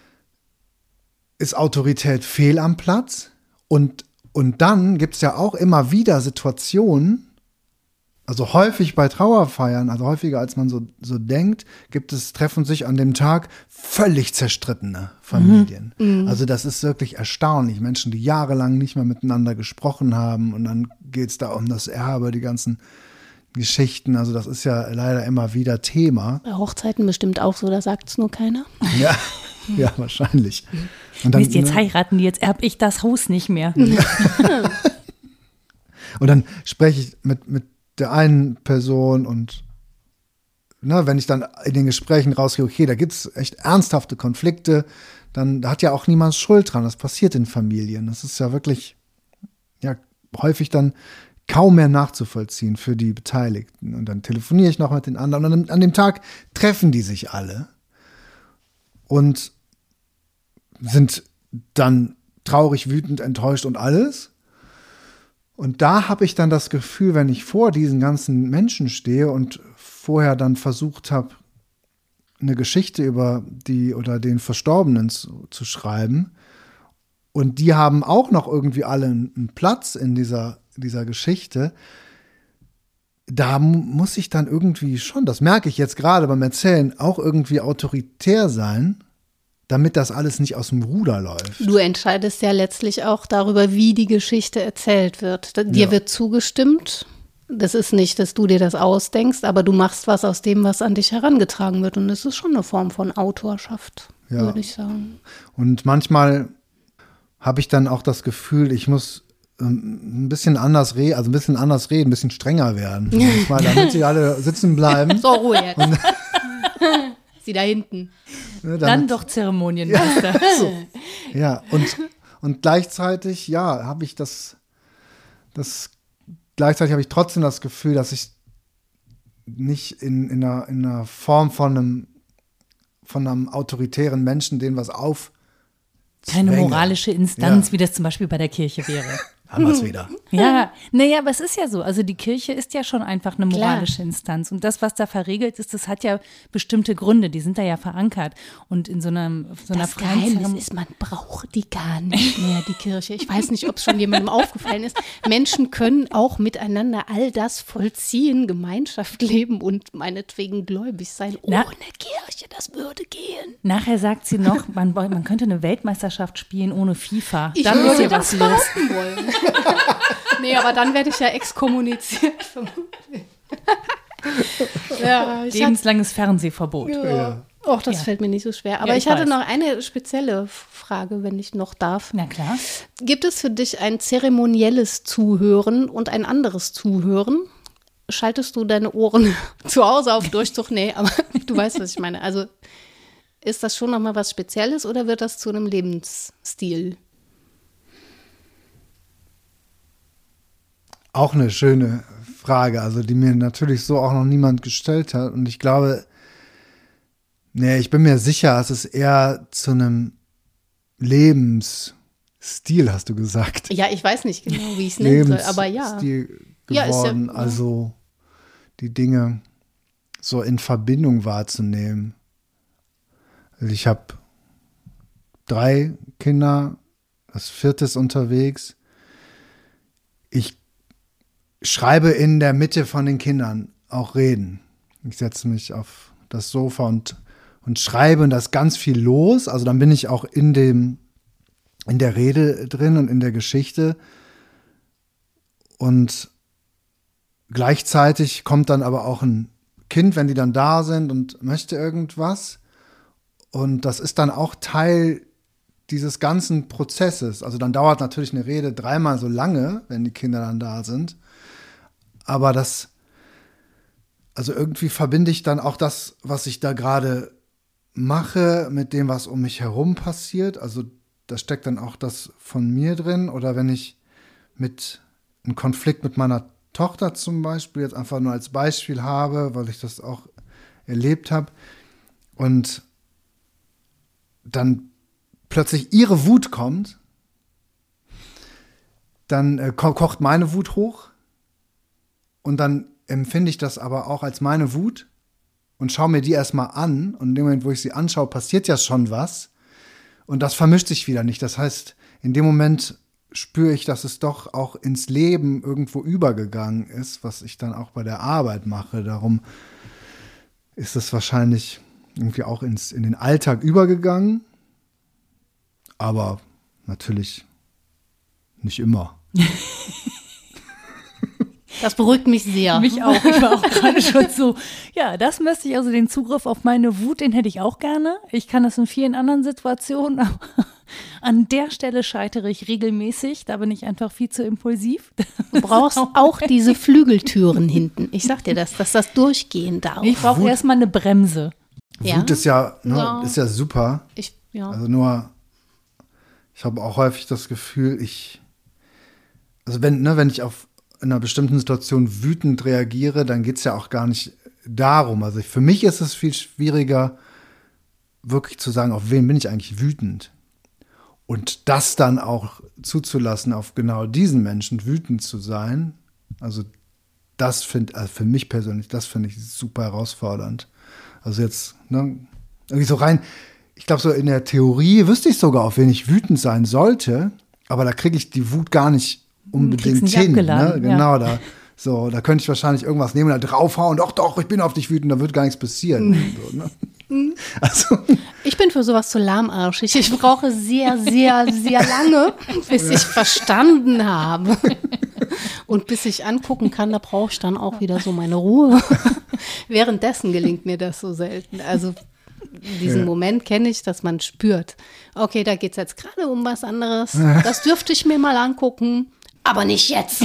ist Autorität fehl am Platz und, und dann gibt es ja auch immer wieder Situationen, also häufig bei Trauerfeiern, also häufiger als man so, so denkt, gibt es, treffen sich an dem Tag völlig zerstrittene Familien. Mhm. Also das ist wirklich erstaunlich. Menschen, die jahrelang nicht mehr miteinander gesprochen haben und dann geht es da um das Erbe, die ganzen Geschichten. Also das ist ja leider immer wieder Thema. Bei Hochzeiten bestimmt auch so, da sagt es nur keiner. Ja, ja, wahrscheinlich. Und dann, Wisst ihr, jetzt ne, heiraten die, jetzt erb ich das Haus nicht mehr. und dann spreche ich mit, mit der einen Person und ne, wenn ich dann in den Gesprächen rauskriege, okay, da gibt es echt ernsthafte Konflikte, dann da hat ja auch niemand Schuld dran. Das passiert in Familien. Das ist ja wirklich ja häufig dann kaum mehr nachzuvollziehen für die Beteiligten. Und dann telefoniere ich noch mit den anderen. Und an, an dem Tag treffen die sich alle und sind dann traurig, wütend, enttäuscht und alles. Und da habe ich dann das Gefühl, wenn ich vor diesen ganzen Menschen stehe und vorher dann versucht habe, eine Geschichte über die oder den Verstorbenen zu, zu schreiben, und die haben auch noch irgendwie alle einen Platz in dieser, dieser Geschichte, da muss ich dann irgendwie schon, das merke ich jetzt gerade beim Erzählen, auch irgendwie autoritär sein, damit das alles nicht aus dem Ruder läuft. Du entscheidest ja letztlich auch darüber, wie die Geschichte erzählt wird. Dir Ja. wird zugestimmt. Das ist nicht, dass du dir das ausdenkst, aber du machst was aus dem, was an dich herangetragen wird. Und das ist schon eine Form von Autorschaft, Ja. würde ich sagen. Und manchmal habe ich dann auch das Gefühl, ich muss ähm, ein bisschen anders reden, also ein bisschen anders reden, ein bisschen strenger werden. Manchmal, damit sie alle sitzen bleiben. So, Ruhe jetzt. Sie da hinten. Ne, Dann damit, doch Zeremonienmeister. ja, und, und gleichzeitig, ja, habe ich das, das, gleichzeitig habe ich trotzdem das Gefühl, dass ich nicht in, in, einer, in einer Form von einem, von einem autoritären Menschen denen was auf Keine zwänge. moralische Instanz, Ja. wie das zum Beispiel bei der Kirche wäre. Haben wir es wieder. Ja, naja, aber es ist ja so. Also die Kirche ist ja schon einfach eine Klar. moralische Instanz. Und das, was da verregelt ist, das hat ja bestimmte Gründe. Die sind da ja verankert. Und in so, einem, so einer Das freien Geheimnis Zeremon- ist, man braucht die gar nicht mehr, die Kirche. Ich weiß nicht, ob es schon jemandem aufgefallen ist. Menschen können auch miteinander all das vollziehen, Gemeinschaft leben und meinetwegen gläubig sein. Na- Ohne Kirche, das würde gehen. Nachher sagt sie noch, man, man könnte eine Weltmeisterschaft spielen ohne FIFA. Ich Dann ist würde ja das was los. behaupten wollen. Nee, aber dann werde ich ja exkommuniziert. ja, ich hatte, Lebenslanges Fernsehverbot. ja. Och, das Ja. fällt mir nicht so schwer. Aber Ja, ich, ich hatte weiß. noch eine spezielle Frage, wenn ich noch darf. Na klar. Gibt es für dich ein zeremonielles Zuhören und ein anderes Zuhören? Schaltest du deine Ohren zu Hause auf Durchzug? Nee, aber du weißt, was ich meine. Also ist das schon nochmal was Spezielles oder wird das zu einem Lebensstil? Auch eine schöne Frage, also die mir natürlich so auch noch niemand gestellt hat. Und ich glaube, nee, ich bin mir sicher, es ist eher zu einem Lebensstil, hast du gesagt. Ja, ich weiß nicht genau, wie ich es nennen soll, aber ja. Lebensstil Ja, ist ja- geworden, ja. also die Dinge so in Verbindung wahrzunehmen. Also ich habe drei Kinder, das vierte ist unterwegs. Ich schreibe in der Mitte von den Kindern auch Reden. Ich setze mich auf das Sofa und, und schreibe und da ist ganz viel los. Also dann bin ich auch in dem, in der Rede drin und in der Geschichte. Und gleichzeitig kommt dann aber auch ein Kind, wenn die dann da sind und möchte irgendwas. Und das ist dann auch Teil dieses ganzen Prozesses. Also dann dauert natürlich eine Rede dreimal so lange, wenn die Kinder dann da sind. Aber das, also irgendwie verbinde ich dann auch das, was ich da gerade mache, mit dem, was um mich herum passiert. Also da steckt dann auch das von mir drin. Oder wenn ich mit einen Konflikt mit meiner Tochter zum Beispiel jetzt einfach nur als Beispiel habe, weil ich das auch erlebt habe. Und dann plötzlich ihre Wut kommt, dann äh, ko- kocht meine Wut hoch und dann empfinde ich das aber auch als meine Wut und schaue mir die erstmal an und in dem Moment, wo ich sie anschaue, passiert ja schon was und das vermischt sich wieder nicht. Das heißt, in dem Moment spüre ich, dass es doch auch ins Leben irgendwo übergegangen ist, was ich dann auch bei der Arbeit mache. Darum ist es wahrscheinlich irgendwie auch ins, in den Alltag übergegangen. Aber natürlich nicht immer. Das beruhigt mich sehr. Mich auch. Ich war auch gerade schon so, ja, das müsste ich, also den Zugriff auf meine Wut, den hätte ich auch gerne. Ich kann das in vielen anderen Situationen, aber an der Stelle scheitere ich regelmäßig. Da bin ich einfach viel zu impulsiv. Du brauchst auch diese Flügeltüren hinten. Ich sag dir das, dass das durchgehen darf. Ich brauche Wut- erstmal eine Bremse. Ja? Wut ist ja, ne, Ja. ist ja super. Ich, ja. Also nur, ich habe auch häufig das Gefühl, ich, also wenn, ne, wenn ich auf in einer bestimmten Situation wütend reagiere, dann geht es ja auch gar nicht darum. Also für mich ist es viel schwieriger, wirklich zu sagen, auf wen bin ich eigentlich wütend? Und das dann auch zuzulassen, auf genau diesen Menschen wütend zu sein. Also das finde, also für mich persönlich, das finde ich super herausfordernd. Also jetzt, ne, irgendwie so rein, ich glaube so in der Theorie wüsste ich sogar, auf wen ich wütend sein sollte, aber da kriege ich die Wut gar nicht unbedingt nicht hin. abgeladen, Ne? ja. Genau, da, so, da könnte ich wahrscheinlich irgendwas nehmen und da draufhauen, doch, doch, ich bin auf dich wütend, da wird gar nichts passieren. So, ne? Also, Ich bin für sowas zu lahmarschig. Ich brauche sehr, sehr, sehr lange, bis ich verstanden habe. Und bis ich angucken kann, da brauche ich dann auch wieder so meine Ruhe. Währenddessen gelingt mir das so selten. Also diesen Ja. Moment kenne ich, dass man spürt, okay, da geht es jetzt gerade um was anderes. Das dürfte ich mir mal angucken, aber nicht jetzt.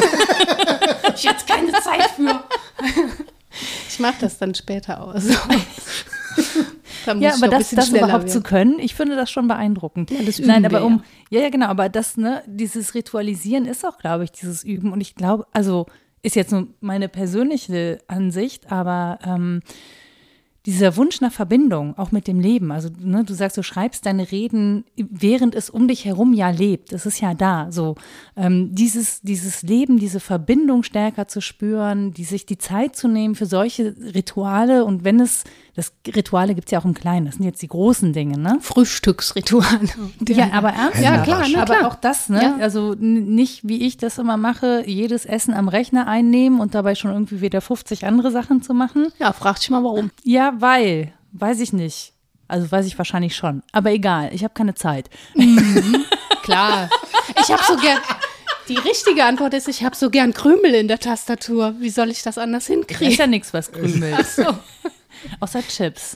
Hab ich jetzt keine Zeit für. Ich mache das dann später aus. Da muss Ja, ich aber noch ein das, bisschen das schneller überhaupt zu werden. können, ich finde das schon beeindruckend. Ja, das üben Nein, wir aber um, ja. ja, ja, genau, aber das, ne, dieses Ritualisieren ist auch, glaube ich, dieses Üben. Und ich glaube, also ist jetzt nur meine persönliche Ansicht, aber ähm, dieser Wunsch nach Verbindung, auch mit dem Leben, also ne, du sagst, du schreibst deine Reden, während es um dich herum ja lebt, es ist ja da, so ähm, dieses, dieses Leben, diese Verbindung stärker zu spüren, die sich die Zeit zu nehmen für solche Rituale und wenn es, das Rituale gibt es ja auch im Kleinen, das sind jetzt die großen Dinge, ne? Frühstücksritual. Ja, aber ernsthaft. Ja, klar, ne, aber klar. auch das, ne? Ja. Also n- nicht, wie ich das immer mache, jedes Essen am Rechner einnehmen und dabei schon irgendwie wieder fünfzig andere Sachen zu machen. Ja, frag dich mal, warum. Ja, weil, weiß ich nicht. Also weiß ich wahrscheinlich schon. Aber egal, ich habe keine Zeit. Klar. Ich habe so gern. Die richtige Antwort ist, ich habe so gern Krümel in der Tastatur. Wie soll ich das anders Ist hinkriegen? ja nichts, was krümelt. Ach so. Außer Chips.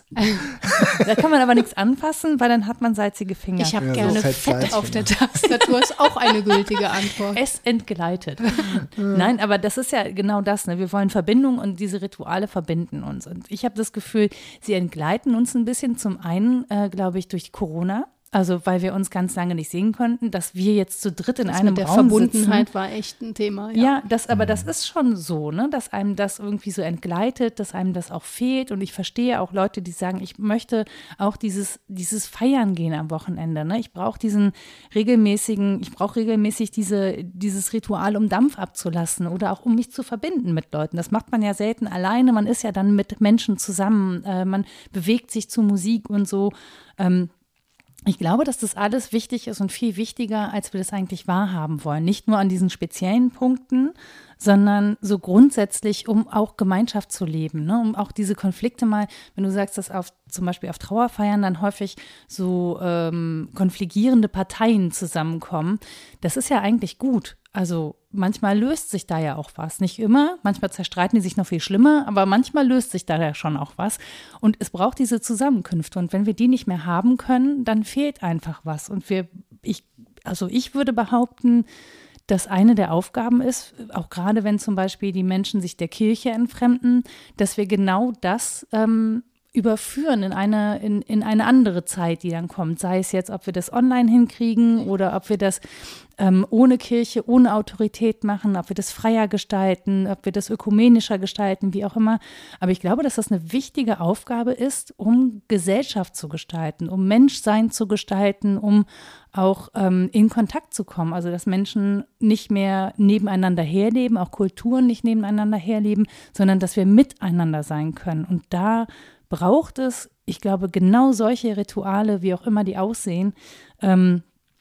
Da kann man aber nichts anfassen, weil dann hat man salzige Finger. Ich habe Ja, so gerne Fett, Fett Salz, auf der Tastatur, ist auch eine gültige Antwort. Es entgleitet. Nein, aber das ist ja genau das. Ne? Wir wollen Verbindung und diese Rituale verbinden uns. Und ich habe das Gefühl, sie entgleiten uns ein bisschen. Zum einen, äh, glaube ich, durch Corona. Also weil wir uns ganz lange nicht sehen konnten, dass wir jetzt zu dritt in Das einem mit der Raum Verbundenheit sitzen. war echt ein Thema. Ja, das, aber das ist schon so, ne, dass einem das irgendwie so entgleitet, dass einem das auch fehlt. Und ich verstehe auch Leute, die sagen, ich möchte auch dieses, dieses Feiern gehen am Wochenende. Ne? Ich brauche diesen regelmäßigen, ich brauche regelmäßig diese, dieses Ritual, um Dampf abzulassen oder auch um mich zu verbinden mit Leuten. Das macht man ja selten alleine. Man ist ja dann mit Menschen zusammen, äh, man bewegt sich zu Musik und so. Ähm, Ich glaube, dass das alles wichtig ist und viel wichtiger, als wir das eigentlich wahrhaben wollen. Nicht nur an diesen speziellen Punkten, sondern so grundsätzlich, um auch Gemeinschaft zu leben, ne? Um auch diese Konflikte mal, wenn du sagst, dass auf zum Beispiel auf Trauerfeiern dann häufig so ähm, konfligierende Parteien zusammenkommen, das ist ja eigentlich gut. Also manchmal löst sich da ja auch was. Nicht immer, manchmal zerstreiten die sich noch viel schlimmer, aber manchmal löst sich da ja schon auch was. Und es braucht diese Zusammenkünfte. Und wenn wir die nicht mehr haben können, dann fehlt einfach was. Und wir, ich, also ich würde behaupten, dass eine der Aufgaben ist, auch gerade wenn zum Beispiel die Menschen sich der Kirche entfremden, dass wir genau das ähm, überführen in eine, in, in eine andere Zeit, die dann kommt. Sei es jetzt, ob wir das online hinkriegen oder ob wir das ähm, ohne Kirche, ohne Autorität machen, ob wir das freier gestalten, ob wir das ökumenischer gestalten, wie auch immer. Aber ich glaube, dass das eine wichtige Aufgabe ist, um Gesellschaft zu gestalten, um Menschsein zu gestalten, um auch ähm, in Kontakt zu kommen. Also, dass Menschen nicht mehr nebeneinander herleben, auch Kulturen nicht nebeneinander herleben, sondern dass wir miteinander sein können. Und da braucht es, ich glaube, genau solche Rituale, wie auch immer die aussehen, ähm,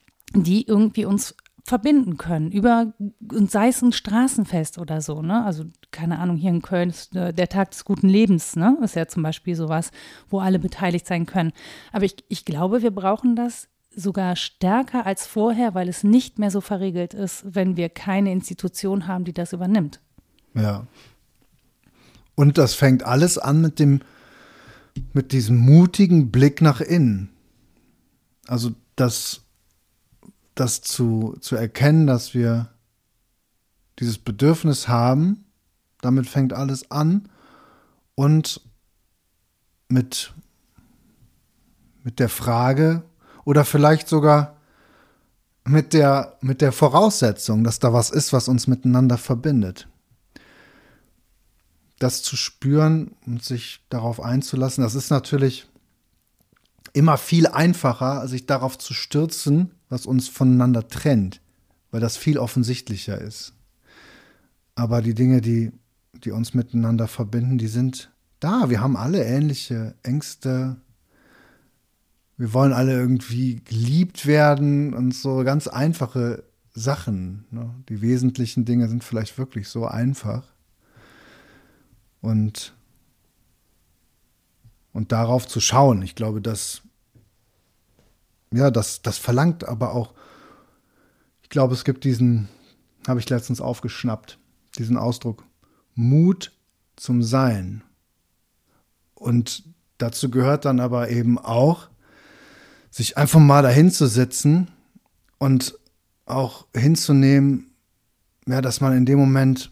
die irgendwie uns verbinden können, über, und sei es ein Straßenfest oder so, ne? Also, keine Ahnung, hier in Köln ist äh, der Tag des guten Lebens, ne? Ist ja zum Beispiel sowas, wo alle beteiligt sein können. Aber ich, ich glaube, wir brauchen das sogar stärker als vorher, weil es nicht mehr so verregelt ist, wenn wir keine Institution haben, die das übernimmt. Ja. Und das fängt alles an mit dem, mit diesem mutigen Blick nach innen. Also das, das zu, zu erkennen, dass wir dieses Bedürfnis haben, damit fängt alles an. Und mit, mit der Frage oder vielleicht sogar mit der, mit der Voraussetzung, dass da was ist, was uns miteinander verbindet. Das zu spüren und sich darauf einzulassen, das ist natürlich immer viel einfacher, sich darauf zu stürzen, was uns voneinander trennt, weil das viel offensichtlicher ist. Aber die Dinge, die, die uns miteinander verbinden, die sind da. Wir haben alle ähnliche Ängste. Wir wollen alle irgendwie geliebt werden und so ganz einfache Sachen. Ne? Die wesentlichen Dinge sind vielleicht wirklich so einfach. Und, und darauf zu schauen. Ich glaube, das, ja, das, das verlangt aber auch, ich glaube, es gibt diesen, habe ich letztens aufgeschnappt, diesen Ausdruck, Mut zum Sein. Und dazu gehört dann aber eben auch, sich einfach mal dahin zu setzen und auch hinzunehmen, ja, dass man in dem Moment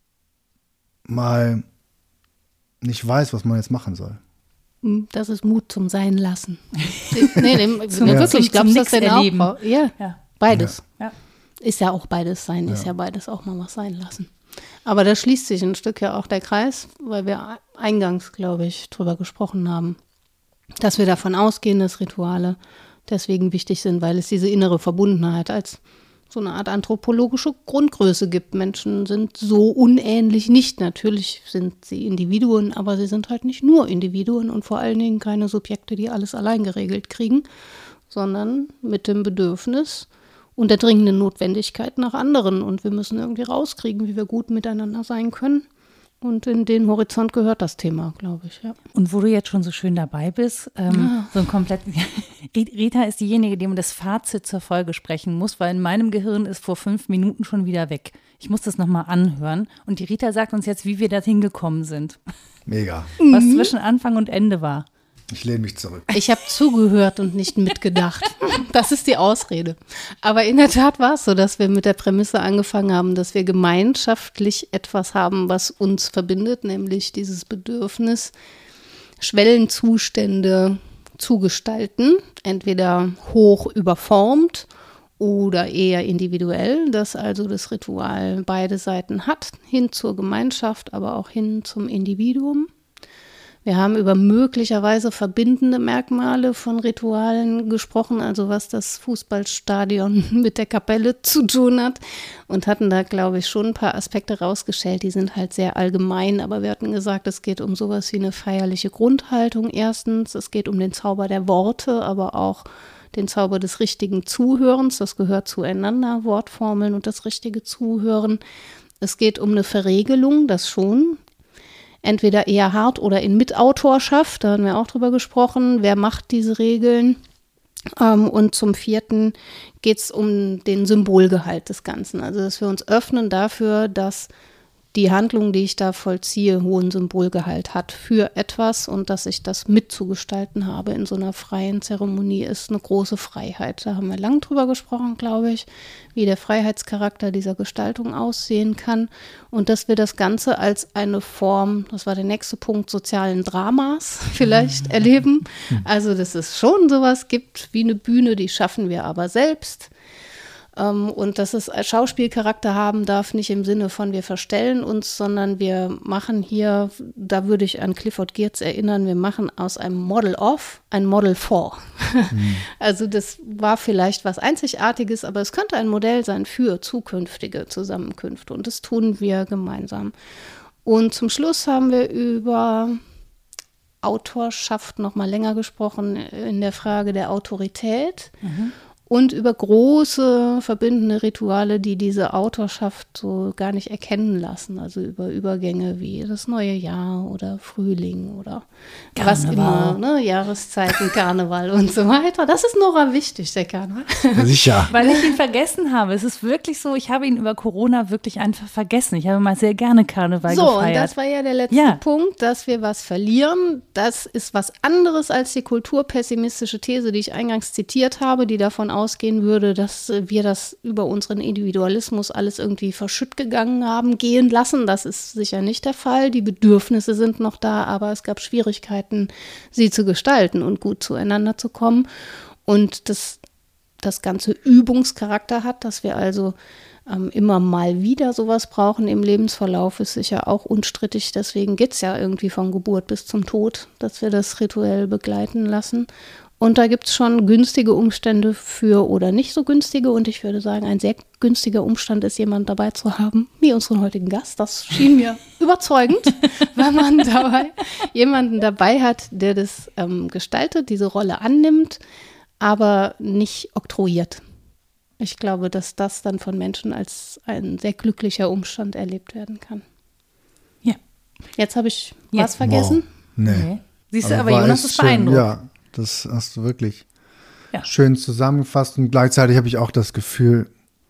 mal nicht weiß, was man jetzt machen soll. Das ist Mut zum Sein lassen. nee, nee, zum, ja. Wirklich, wirklich, glaubst du das denn erleben. auch? Ja, ja. beides. Ja. Ist ja auch beides sein, Ja. ist ja beides auch mal was sein lassen. Aber da schließt sich ein Stück ja auch der Kreis, weil wir eingangs, glaube ich, drüber gesprochen haben, dass wir davon ausgehen, dass Rituale deswegen wichtig sind, weil es diese innere Verbundenheit als so eine Art anthropologische Grundgröße gibt. Menschen sind so unähnlich nicht. Natürlich sind sie Individuen, aber sie sind halt nicht nur Individuen und vor allen Dingen keine Subjekte, die alles allein geregelt kriegen, sondern mit dem Bedürfnis und der dringenden Notwendigkeit nach anderen. Und wir müssen irgendwie rauskriegen, wie wir gut miteinander sein können. Und in den Horizont gehört das Thema, glaube ich, ja. Und wo du jetzt schon so schön dabei bist, ähm, Ja. so ein komplett, Rita ist diejenige, die mir das Fazit zur Folge sprechen muss, weil in meinem Gehirn ist vor fünf Minuten schon wieder weg. Ich muss das nochmal anhören. Und die Rita sagt uns jetzt, wie wir da hingekommen sind. Mega. Was zwischen Anfang und Ende war. Ich lehne mich zurück. Ich habe zugehört und nicht mitgedacht. Das ist die Ausrede. Aber in der Tat war es so, dass wir mit der Prämisse angefangen haben, dass wir gemeinschaftlich etwas haben, was uns verbindet, nämlich dieses Bedürfnis, Schwellenzustände zu gestalten, entweder hoch überformt oder eher individuell, dass also das Ritual beide Seiten hat, hin zur Gemeinschaft, aber auch hin zum Individuum. Wir haben über möglicherweise verbindende Merkmale von Ritualen gesprochen, also was das Fußballstadion mit der Kapelle zu tun hat und hatten da, glaube ich, schon ein paar Aspekte rausgestellt, die sind halt sehr allgemein, aber wir hatten gesagt, es geht um sowas wie eine feierliche Grundhaltung erstens, es geht um den Zauber der Worte, aber auch den Zauber des richtigen Zuhörens, das gehört zueinander, Wortformeln und das richtige Zuhören. Es geht um eine Verregelung, das schon, entweder eher hart oder in Mitautorschaft, da haben wir auch drüber gesprochen, wer macht diese Regeln. Ähm, und zum vierten geht es um den Symbolgehalt des Ganzen, also dass wir uns öffnen dafür, dass die Handlung, die ich da vollziehe, hohen Symbolgehalt hat für etwas und dass ich das mitzugestalten habe in so einer freien Zeremonie, ist eine große Freiheit. Da haben wir lang drüber gesprochen, glaube ich, wie der Freiheitscharakter dieser Gestaltung aussehen kann und dass wir das Ganze als eine Form, das war der nächste Punkt, sozialen Dramas vielleicht erleben. Also dass es schon sowas gibt wie eine Bühne, die schaffen wir aber selbst. Und dass es Schauspielcharakter haben darf, nicht im Sinne von wir verstellen uns, sondern wir machen hier, da würde ich an Clifford Geertz erinnern, wir machen aus einem Model of ein Model for. Mhm. Also das war vielleicht was Einzigartiges, aber es könnte ein Modell sein für zukünftige Zusammenkünfte und das tun wir gemeinsam. Und zum Schluss haben wir über Autorschaft noch mal länger gesprochen in der Frage der Autorität. Mhm. Und über große verbindende Rituale, die diese Autorschaft so gar nicht erkennen lassen. Also über Übergänge wie das neue Jahr oder Frühling oder Karneval. Was immer, ne, Jahreszeiten, Karneval und so weiter. Das ist Nora wichtig, der Karneval. Sicher. Weil ich ihn vergessen habe. Es ist wirklich so, ich habe ihn über Corona wirklich einfach vergessen. Ich habe mal sehr gerne Karneval so, gefeiert. So, und das war ja der letzte ja. Punkt, dass wir was verlieren. Das ist was anderes als die kulturpessimistische These, die ich eingangs zitiert habe, die davon ausgehen würde, dass wir das über unseren Individualismus alles irgendwie verschütt gegangen haben, gehen lassen. Das ist sicher nicht der Fall. Die Bedürfnisse sind noch da, aber es gab Schwierigkeiten, sie zu gestalten und gut zueinander zu kommen. Und das, das ganze Übungscharakter hat, dass wir also ähm, immer mal wieder sowas brauchen im Lebensverlauf, ist sicher auch unstrittig. Deswegen geht es ja irgendwie von Geburt bis zum Tod, dass wir das rituell begleiten lassen. Und da gibt es schon günstige Umstände für oder nicht so günstige. Und ich würde sagen, ein sehr günstiger Umstand ist, jemanden dabei zu haben, wie unseren heutigen Gast. Das schien mir überzeugend, wenn man dabei jemanden dabei hat, der das ähm, gestaltet, diese Rolle annimmt, aber nicht oktroyiert. Ich glaube, dass das dann von Menschen als ein sehr glücklicher Umstand erlebt werden kann. Ja. Jetzt habe ich Jetzt. was vergessen. Wow. Nee. Siehst du, Aber aber war Jonas echt ist schön. beeindruckt. Ja, das hast du wirklich Ja. schön zusammengefasst. Und gleichzeitig habe ich auch das Gefühl,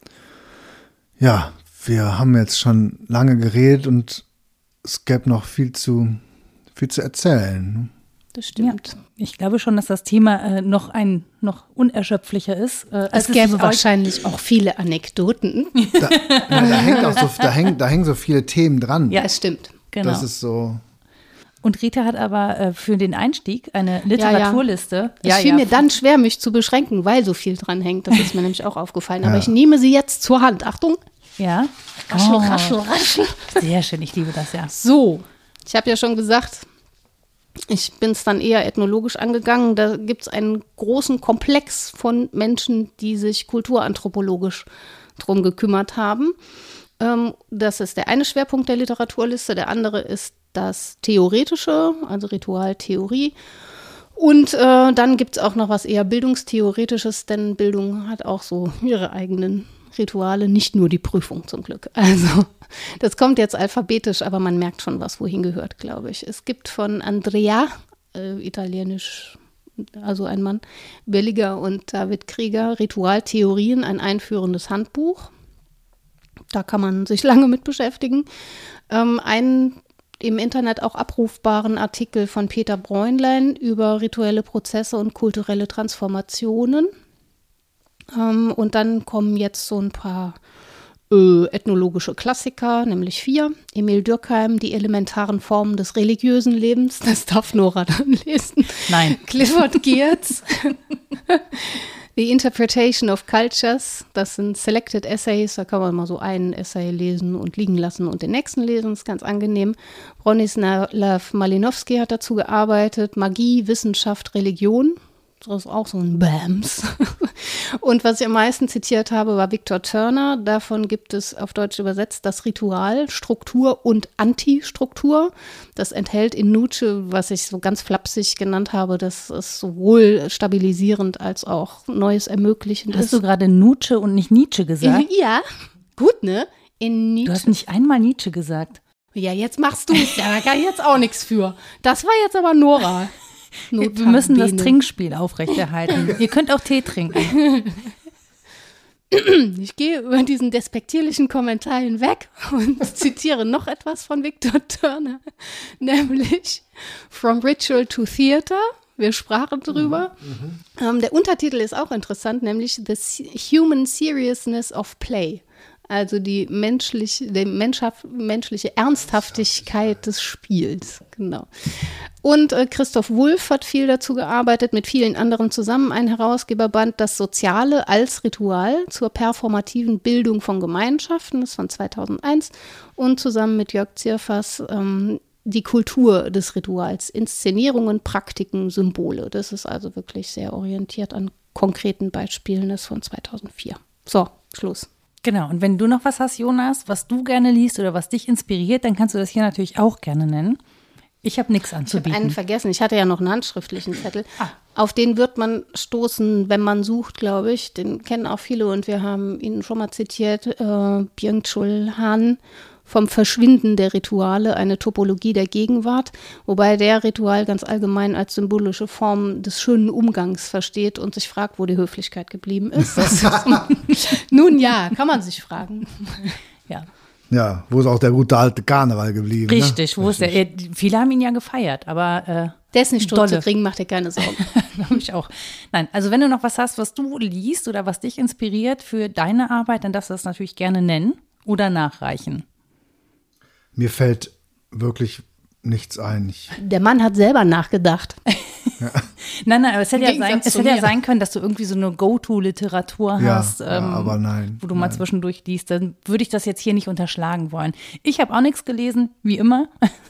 ja, wir haben jetzt schon lange geredet und es gäbe noch viel zu, viel zu erzählen. Das stimmt. Ja, ich glaube schon, dass das Thema äh, noch ein noch unerschöpflicher ist. Äh, als Es gäbe sich wahrscheinlich auch viele Anekdoten. Da, ja, da, hängt auch so, da, hängen, da hängen so viele Themen dran. Ja. Das stimmt. Genau. Das ist so. Und Rita hat aber äh, für den Einstieg eine Literaturliste. Es fiel mir dann schwer, mich zu beschränken, weil so viel dran hängt. Das ist mir nämlich auch aufgefallen. Aber Ja. ich nehme sie jetzt zur Hand. Achtung. Ja. Raschel, Oh, raschel, raschel. sehr schön, ich liebe das ja. So, ich habe ja schon gesagt, ich bin es dann eher ethnologisch angegangen. Da gibt es einen großen Komplex von Menschen, die sich kulturanthropologisch drum gekümmert haben. Ähm, das ist der eine Schwerpunkt der Literaturliste. Der andere ist das Theoretische, also Ritualtheorie. Und äh, dann gibt es auch noch was eher Bildungstheoretisches, denn Bildung hat auch so ihre eigenen Rituale, nicht nur die Prüfung zum Glück. Also das kommt jetzt alphabetisch, aber man merkt schon, was wohin gehört, glaube ich. Es gibt von Andrea, äh, italienisch, also ein Mann, Belliger und David Krieger, Ritualtheorien, ein einführendes Handbuch. Da kann man sich lange mit beschäftigen. Ähm, einen im Internet auch abrufbaren Artikel von Peter Bräunlein über rituelle Prozesse und kulturelle Transformationen. Ähm, und dann kommen jetzt so ein paar äh, ethnologische Klassiker, nämlich vier. Emil Durkheim, Die elementaren Formen des religiösen Lebens. Das darf Nora dann lesen. Nein. Clifford Geertz. The Interpretation of Cultures. Das sind Selected Essays. Da kann man mal so einen Essay lesen und liegen lassen und den nächsten lesen. Das ist ganz angenehm. Bronislaw Malinowski hat dazu gearbeitet. Magie, Wissenschaft, Religion. Das ist auch so ein Bams. Und was ich am meisten zitiert habe, war Victor Turner. Davon gibt es auf Deutsch übersetzt das Ritual, Struktur und Antistruktur. Das enthält in Nietzsche, was ich so ganz flapsig genannt habe, dass es sowohl stabilisierend als auch Neues ermöglichend Hast ist. du gerade Nietzsche und nicht Nietzsche gesagt? Ja, gut, ne? In Nietzsche. Du hast nicht einmal Nietzsche gesagt. Ja, jetzt machst du es. Ja, da kann ich jetzt auch nichts für. Das war jetzt aber Nora. Wir müssen das Notabene. Trinkspiel aufrechterhalten. Ihr könnt auch Tee trinken. Ich gehe über diesen despektierlichen Kommentar hinweg und zitiere noch etwas von Victor Turner, nämlich From Ritual to Theater. Wir sprachen drüber. Mhm. Ähm, der Untertitel ist auch interessant, nämlich The Human Seriousness of Play. Also die menschliche, die Menschhaft, menschliche Ernsthaftigkeit des Spiels. Genau. Und äh, Christoph Wulff hat viel dazu gearbeitet, mit vielen anderen zusammen, ein Herausgeberband, das Soziale als Ritual zur performativen Bildung von Gemeinschaften, das ist von zweitausendeins, und zusammen mit Jörg Zierfas ähm, die Kultur des Rituals, Inszenierungen, Praktiken, Symbole. Das ist also wirklich sehr orientiert an konkreten Beispielen, das ist von zweitausendvier. So, Schluss. Genau, und wenn du noch was hast, Jonas, was du gerne liest oder was dich inspiriert, dann kannst du das hier natürlich auch gerne nennen. Ich habe nichts Ich habe anzubieten. einen vergessen. Ich hatte ja noch einen handschriftlichen Zettel. Ah. Auf den wird man stoßen, wenn man sucht, glaube ich. Den kennen auch viele und wir haben ihn schon mal zitiert. Äh, Byung-Chul Han vom Verschwinden der Rituale, eine Topologie der Gegenwart, wobei der Ritual ganz allgemein als symbolische Form des schönen Umgangs versteht und sich fragt, wo die Höflichkeit geblieben ist. Das ist nun ja, kann man sich fragen. Ja, Ja, wo ist auch der gute alte Karneval geblieben? richtig. Ne? Wo ist der? äh, Viele haben ihn ja gefeiert, aber äh, Der ist nicht tot zu Dolle. kriegen, macht dir keine Sorgen. glaube ich auch. Nein, also wenn du noch was hast, was du liest oder was dich inspiriert für deine Arbeit, dann darfst du das natürlich gerne nennen oder nachreichen. Mir fällt wirklich nichts ein. Ich, Der Mann hat selber nachgedacht. Nein, nein, aber es hätte, ja Gegensatz sein, es zu hätte ja mir. sein können, dass du irgendwie so eine Go-To-Literatur Ja, hast, ja, aber nein, wo du mal nein. zwischendurch liest. Dann würde ich das jetzt hier nicht unterschlagen wollen. Ich habe auch nichts gelesen, wie immer.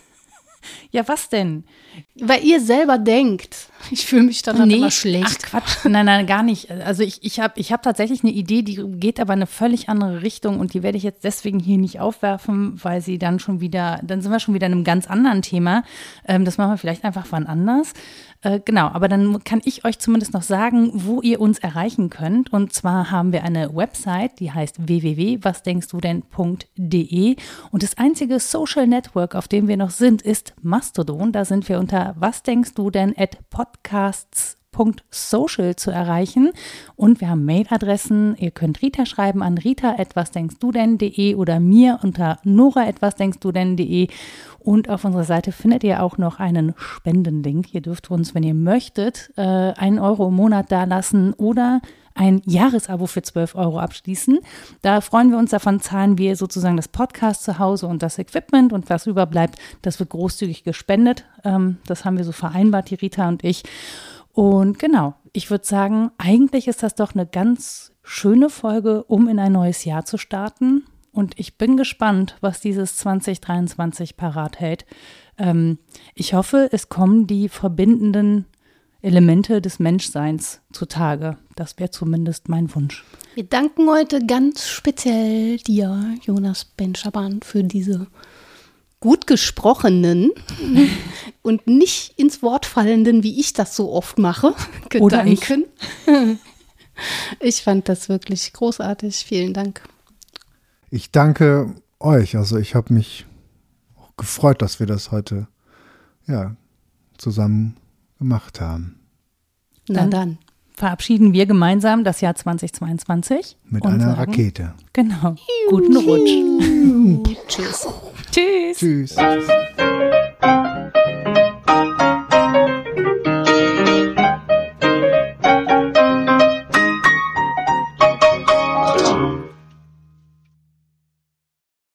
Ja, was denn? Weil ihr selber denkt, ich fühle mich dann nee. immer schlecht. Ach Quatsch, nein, nein, gar nicht. Also ich, ich habe ich hab tatsächlich eine Idee, die geht aber in eine völlig andere Richtung und die werde ich jetzt deswegen hier nicht aufwerfen, weil sie dann schon wieder, dann sind wir schon wieder in einem ganz anderen Thema. Ähm, das machen wir vielleicht einfach wann anders. Äh, genau, aber dann kann ich euch zumindest noch sagen, wo ihr uns erreichen könnt. Und zwar haben wir eine Website, die heißt w w w punkt was denkst du denn punkt d e und das einzige Social Network, auf dem wir noch sind, ist Mastodon. Da sind wir unter Rita, was denkst du denn at podcasts punkt social zu erreichen. Und wir haben Mailadressen. Ihr könnt Rita schreiben an rita at wasdenkstdudenn.de oder mir unter nora at wasdenkstdudenn.de. Und auf unserer Seite findet ihr auch noch einen Spendenlink. Ihr dürft uns, wenn ihr möchtet, äh, einen Euro im Monat dalassen oder ein Jahresabo für zwölf Euro abschließen. Da freuen wir uns, davon zahlen wir sozusagen das Podcast zu Hause und das Equipment, und was überbleibt, das wird großzügig gespendet. Ähm, das haben wir so vereinbart, die Rita und ich. Und genau, ich würde sagen, eigentlich ist das doch eine ganz schöne Folge, um in ein neues Jahr zu starten. Und ich bin gespannt, was dieses zwanzig dreiundzwanzig parat hält. Ähm, ich hoffe, es kommen die verbindenden Elemente des Menschseins zutage. Das wäre zumindest mein Wunsch. Wir danken heute ganz speziell dir, Jonas Ben-Schaban, für diese gut gesprochenen und nicht ins Wort fallenden, wie ich das so oft mache, Gedanken. Oder ich. Ich fand das wirklich großartig. Vielen Dank. Ich danke euch. Also ich habe mich auch gefreut, dass wir das heute ja, zusammen gemacht haben. Na dann. dann. Verabschieden wir gemeinsam das Jahr zwanzig zweiundzwanzig. Mit einer sagen, Rakete. Genau. Guten Rutsch. Tschüss. Tschüss. Tschüss.